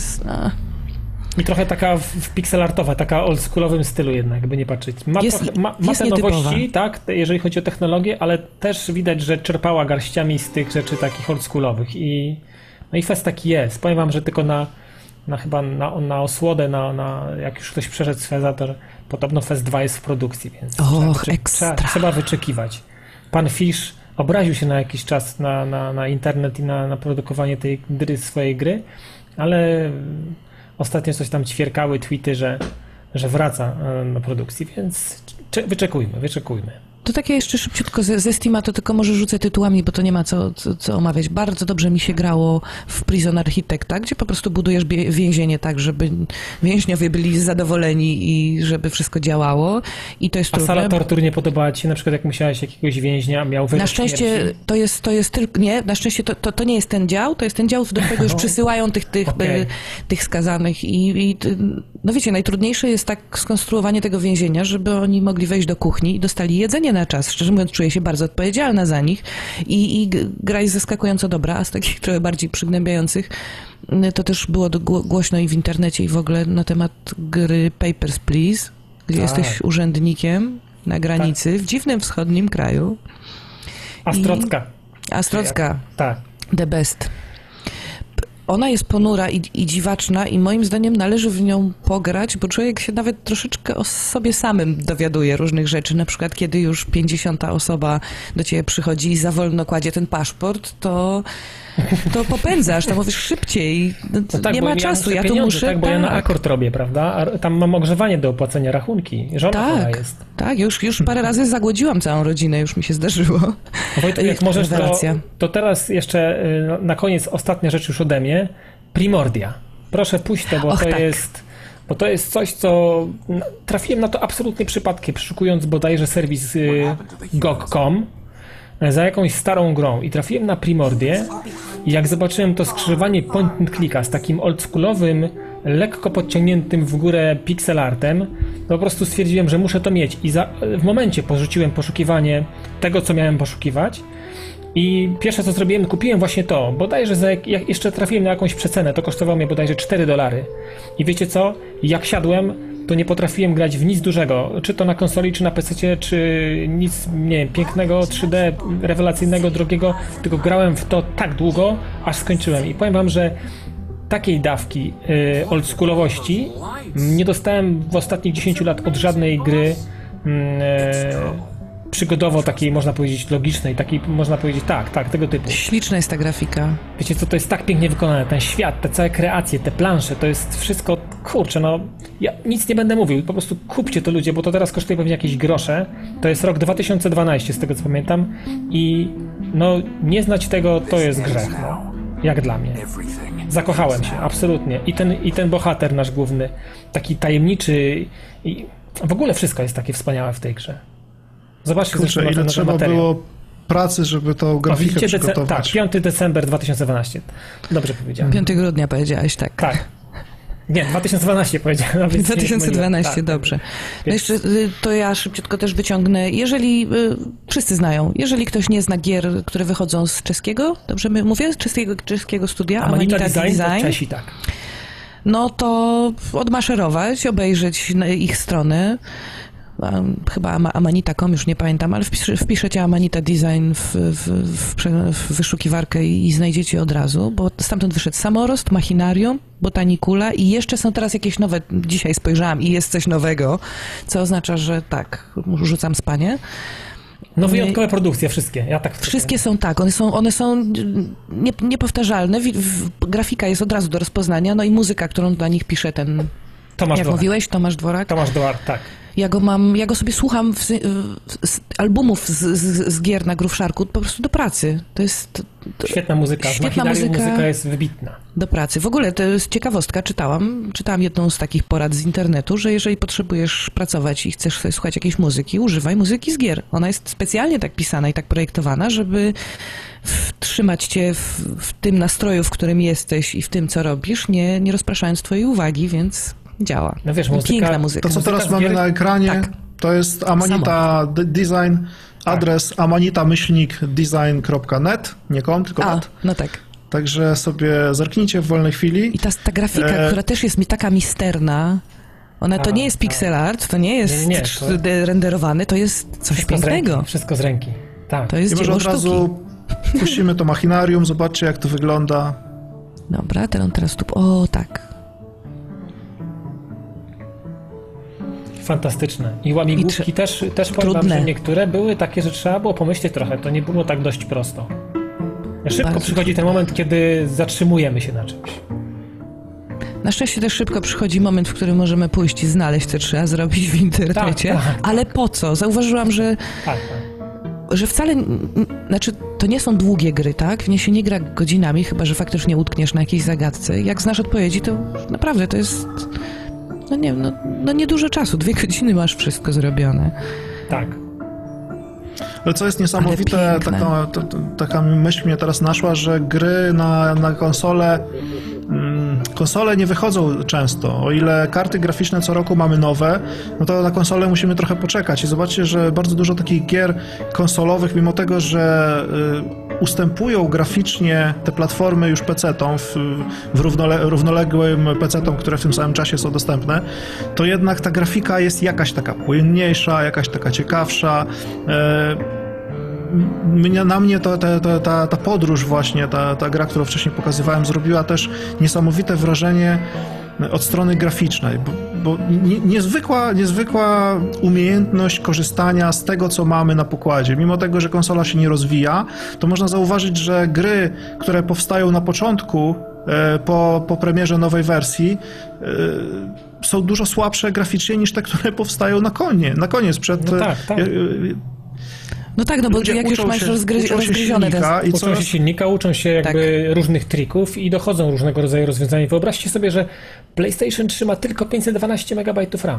I trochę taka w pixelartowa, taka oldschoolowym stylu jednak, jakby nie patrzeć. Ma te nowości, tak, jeżeli chodzi o technologię, ale też widać, że czerpała garściami z tych rzeczy takich oldschoolowych. No i Fez taki jest. Powiem wam, że tylko chyba na osłodę, jak już ktoś przeszedł z Feza, to podobno Fez 2 jest w produkcji, więc trzeba wyczekiwać. Pan Fish obraził się na jakiś czas na internet i na produkowanie tej swojej gry, ale ostatnio coś tam ćwierkały tweety, że wraca do produkcji, więc wyczekujmy. To takie jeszcze szybciutko ze Steama, to tylko może rzucę tytułami, bo to nie ma co omawiać. Bardzo dobrze mi się grało w Prison Architecta, gdzie po prostu budujesz więzienie tak, żeby więźniowie byli zadowoleni i żeby wszystko działało. I to jest trudne. A sala tortur nie podobała ci się? Na przykład jak musiałeś jakiegoś więźnia, miał wyrok Na szczęście to jest tylko... Nie, na szczęście to nie jest ten dział, to jest ten dział, do którego już przysyłają tych skazanych i no wiecie, najtrudniejsze jest tak skonstruowanie tego więzienia, żeby oni mogli wejść do kuchni i dostali jedzenie na czas. Szczerze mówiąc, czuję się bardzo odpowiedzialna za nich i gra jest zaskakująco dobra, a z takich trochę bardziej przygnębiających to też było głośno i w internecie i w ogóle na temat gry Papers, Please, gdzie jesteś urzędnikiem na granicy, w dziwnym wschodnim kraju. Astrocka. Tak. The best. Ona jest ponura i dziwaczna i moim zdaniem należy w nią pograć, bo człowiek się nawet troszeczkę o sobie samym dowiaduje różnych rzeczy. Na przykład, kiedy już 50. osoba do ciebie przychodzi i za wolno kładzie ten paszport, to popędzasz, to mówisz szybciej. No tak, nie ma czasu, ja tu muszę... Tak, bo ja na akord robię, prawda? A tam mam ogrzewanie do opłacenia, rachunki. Żona chora jest. Tak, już parę razy zagłodziłam całą rodzinę, już mi się zdarzyło. Wojtek, jak możesz, to teraz jeszcze na koniec ostatnia rzecz już ode mnie. Primordia. Proszę puść to, bo to jest coś, co trafiłem na to absolutnie przypadkiem, przeszukując bodajże serwis GOG.com za jakąś starą grą i trafiłem na Primordię i jak zobaczyłem to skrzyżowanie point and clicka z takim oldschoolowym, lekko podciągniętym w górę pixelartem, to po prostu stwierdziłem, że muszę to mieć i w momencie porzuciłem poszukiwanie tego, co miałem poszukiwać i pierwsze co zrobiłem, kupiłem właśnie to, bodajże jak jeszcze trafiłem na jakąś przecenę, to kosztowało mnie bodajże $4 i wiecie co, jak siadłem, to nie potrafiłem grać w nic dużego, czy to na konsoli, czy na PC, czy nic, nie wiem, pięknego, 3D, rewelacyjnego, drogiego, tylko grałem w to tak długo, aż skończyłem i powiem wam, że takiej dawki oldschoolowości nie dostałem w ostatnich 10 lat od żadnej gry przygodowo takiej, można powiedzieć, logicznej, takiej, można powiedzieć, tak, tego typu. Śliczna jest ta grafika. Wiecie co, to jest tak pięknie wykonane, ten świat, te całe kreacje, te plansze, to jest wszystko, kurczę, no, ja nic nie będę mówił, po prostu kupcie to ludzie, bo to teraz kosztuje pewnie jakieś grosze, to jest rok 2012, z tego co pamiętam i no, nie znać tego, to jest grzech, no, jak dla mnie. Zakochałem się, absolutnie. I ten bohater nasz główny, taki tajemniczy i w ogóle wszystko jest takie wspaniałe w tej grze. Zobaczcie, kurczę, ile trzeba materiał. Było pracy, żeby tą grafikę przygotować. Tak, 5 december 2012. Dobrze powiedziałem. 5 grudnia powiedziałeś, tak. Tak. Nie, 2012 powiedziałem. 2012, dobrze. No jeszcze to ja szybciutko też wyciągnę. Jeżeli wszyscy znają, jeżeli ktoś nie zna gier, które wychodzą z czeskiego, dobrze mówię? Z czeskiego studia, Amanita Design. Czesi, tak. No to odmaszerować, obejrzeć ich strony. Chyba Amanita.com, już nie pamiętam, ale wpiszecie Amanita Design w wyszukiwarkę i znajdziecie od razu, bo stamtąd wyszedł Samorost, Machinarium, Botanicula i jeszcze są teraz jakieś nowe, dzisiaj spojrzałam i jest coś nowego, co oznacza, że tak, rzucam spanie. No wyjątkowe produkcje, wszystkie. Ja tak wszystkie są tak, one są niepowtarzalne, grafika jest od razu do rozpoznania, no i muzyka, którą dla nich pisze ten, Tomasz jak Dworak. mówiłeś, Tomasz Dworak? Tomasz Dworak, tak. Ja go sobie słucham z albumów z gier na Groove Sharku po prostu do pracy. To jest... Świetna muzyka. Świetna muzyka jest wybitna. Do pracy. W ogóle to jest ciekawostka. Czytałam jedną z takich porad z internetu, że jeżeli potrzebujesz pracować i chcesz sobie słuchać jakiejś muzyki, używaj muzyki z gier. Ona jest specjalnie tak pisana i tak projektowana, żeby trzymać cię w tym nastroju, w którym jesteś i w tym, co robisz, nie rozpraszając twojej uwagi, więc... działa. No wiesz, piękna muzyka. To, co teraz mamy na ekranie, tak. To jest Amanita Design, adres tak. amanita-design.net, nie .com, tylko .net. No tak. Także sobie zerknijcie w wolnej chwili. I ta grafika, która też jest taka misterna, ona to nie jest pixel art, to nie jest renderowany, to jest coś pięknego. Wszystko z ręki. Tak. To jest I może dzieło od razu puścimy to machinarium, zobaczcie jak to wygląda. Dobra, teraz tu... O, tak. Fantastyczne. I łamigłówki też powiem wam, że niektóre były takie, że trzeba było pomyśleć trochę. To nie było tak dość prosto. Szybko przychodzi ten moment, kiedy zatrzymujemy się na czymś. Na szczęście też szybko przychodzi moment, w którym możemy pójść i znaleźć, co trzeba zrobić w internecie. Tak. Ale po co? Zauważyłam, że... że wcale, znaczy to nie są długie gry, tak? W nie się nie gra godzinami, chyba że faktycznie utkniesz na jakiejś zagadce. Jak znasz odpowiedzi, to naprawdę to jest... No nie wiem, no niedużo czasu, 2 godziny masz wszystko zrobione. Tak. Ale co jest niesamowite, taka myśl mnie teraz naszła, że gry na konsole nie wychodzą często. O ile karty graficzne co roku mamy nowe, no to na konsolę musimy trochę poczekać. I zobaczcie, że bardzo dużo takich gier konsolowych, mimo tego, że ustępują graficznie te platformy już PC-tom w równoległym PC-tom, które w tym samym czasie są dostępne, to jednak ta grafika jest jakaś taka płynniejsza, jakaś taka ciekawsza. Na mnie ta podróż właśnie, ta gra, którą wcześniej pokazywałem, zrobiła też niesamowite wrażenie od strony graficznej, bo niezwykła umiejętność korzystania z tego, co mamy na pokładzie. Mimo tego, że konsola się nie rozwija, to można zauważyć, że gry, które powstają na początku, po premierze nowej wersji, są dużo słabsze graficznie niż te, które powstają na koniec przed... No tak. No tak, no bo jak już masz rozgryzione uczą się silnika, uczą się jakby różnych trików i dochodzą różnego rodzaju rozwiązań. Wyobraźcie sobie, że PlayStation 3 ma tylko 512 MB RAMu.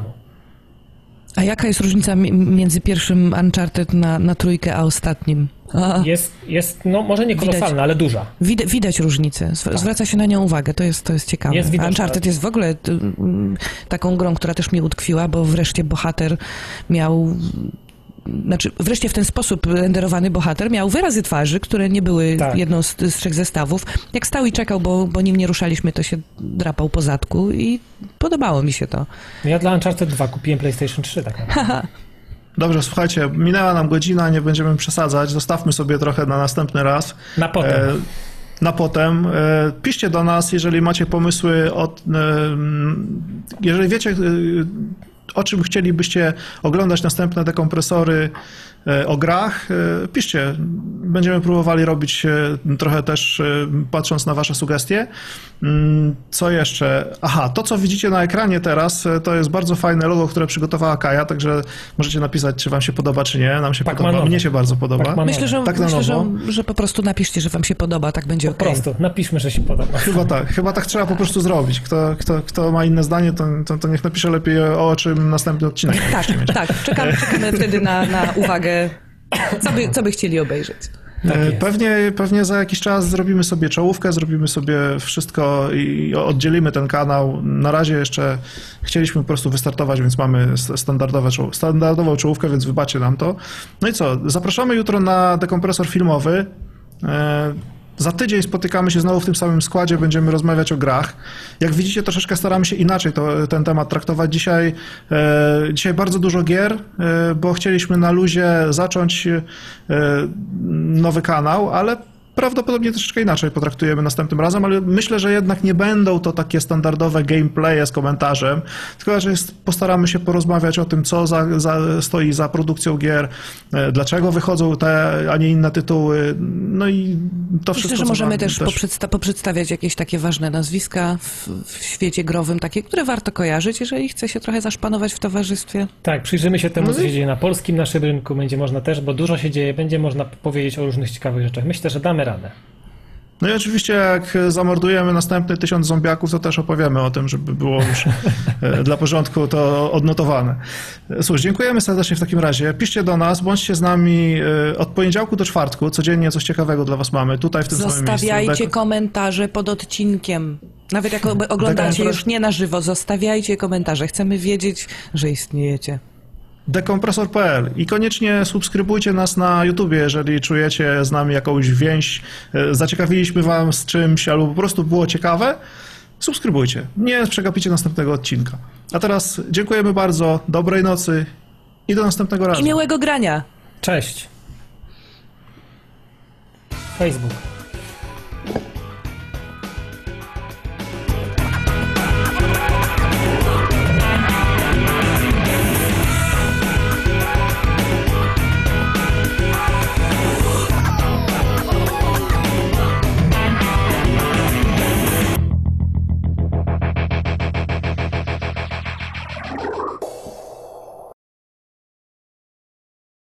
A jaka jest różnica między pierwszym Uncharted na trójkę, a ostatnim? Jest, no może nie kolosalna, ale duża. Widać różnicę. Zwraca się na nią uwagę, to jest ciekawe. Uncharted jest w ogóle taką grą, która też mnie utkwiła, bo wreszcie bohater miał... wreszcie w ten sposób renderowany bohater miał wyrazy twarzy, które nie były jedną z 3 zestawów. Jak stał i czekał, bo nim nie ruszaliśmy, to się drapał po zadku i podobało mi się to. Ja dla Uncharted 2 kupiłem PlayStation 3 tak naprawdę. Dobrze, słuchajcie, minęła nam godzina, nie będziemy przesadzać, zostawmy sobie trochę na następny raz. Na potem. Piszcie do nas, jeżeli macie pomysły, jeżeli wiecie, o czym chcielibyście oglądać następne dekompresory o grach, piszcie. Będziemy próbowali robić trochę też patrząc na wasze sugestie. Co jeszcze? Aha, to co widzicie na ekranie teraz, to jest bardzo fajne logo, które przygotowała Kaja, także możecie napisać, czy wam się podoba, czy nie. Nam się podoba. Mnie się bardzo podoba. Myślę, że po prostu napiszcie, że wam się podoba, tak będzie okej. Po prostu, napiszmy, że się podoba. Chyba tak trzeba po prostu zrobić. Kto ma inne zdanie, to niech napisze lepiej, o czym następny odcinek. Tak, czekamy wtedy na uwagę. Co by chcieli obejrzeć? Pewnie za jakiś czas zrobimy sobie czołówkę, zrobimy sobie wszystko i oddzielimy ten kanał. Na razie jeszcze chcieliśmy po prostu wystartować, więc mamy standardową czołówkę, więc wybaczcie nam to. No i co? Zapraszamy jutro na dekompresor filmowy. Za tydzień spotykamy się znowu w tym samym składzie, będziemy rozmawiać o grach. Jak widzicie, troszeczkę staramy się inaczej ten temat traktować. Dzisiaj bardzo dużo gier, bo chcieliśmy na luzie zacząć nowy kanał, ale prawdopodobnie troszeczkę inaczej potraktujemy następnym razem, ale myślę, że jednak nie będą to takie standardowe gameplaye z komentarzem, tylko że postaramy się porozmawiać o tym, co stoi za produkcją gier, dlaczego wychodzą te, a nie inne tytuły, no i to wszystko. Myślę, że możemy też poprzedstawiać jakieś takie ważne nazwiska w świecie growym, takie, które warto kojarzyć, jeżeli chce się trochę zaszpanować w towarzystwie. Tak, przyjrzymy się temu, co się dzieje na polskim naszym rynku, będzie można też, bo dużo się dzieje, będzie można powiedzieć o różnych ciekawych rzeczach. Myślę, że damy radę. No i oczywiście jak zamordujemy następny 1000 zombiaków, to też opowiemy o tym, żeby było już dla porządku to odnotowane. Słuchaj, dziękujemy serdecznie w takim razie. Piszcie do nas, bądźcie z nami od poniedziałku do czwartku. Codziennie coś ciekawego dla was mamy tutaj w tym samym miejscu. Zostawiajcie komentarze pod odcinkiem. Nawet jak oglądacie już nie na żywo, zostawiajcie komentarze. Chcemy wiedzieć, że istniejecie. Dekompresor.pl i koniecznie subskrybujcie nas na YouTubie, jeżeli czujecie z nami jakąś więź, zaciekawiliśmy wam z czymś albo po prostu było ciekawe, subskrybujcie, nie przegapicie następnego odcinka. A teraz dziękujemy bardzo, dobrej nocy i do następnego razu. I miłego grania. Cześć. Facebook.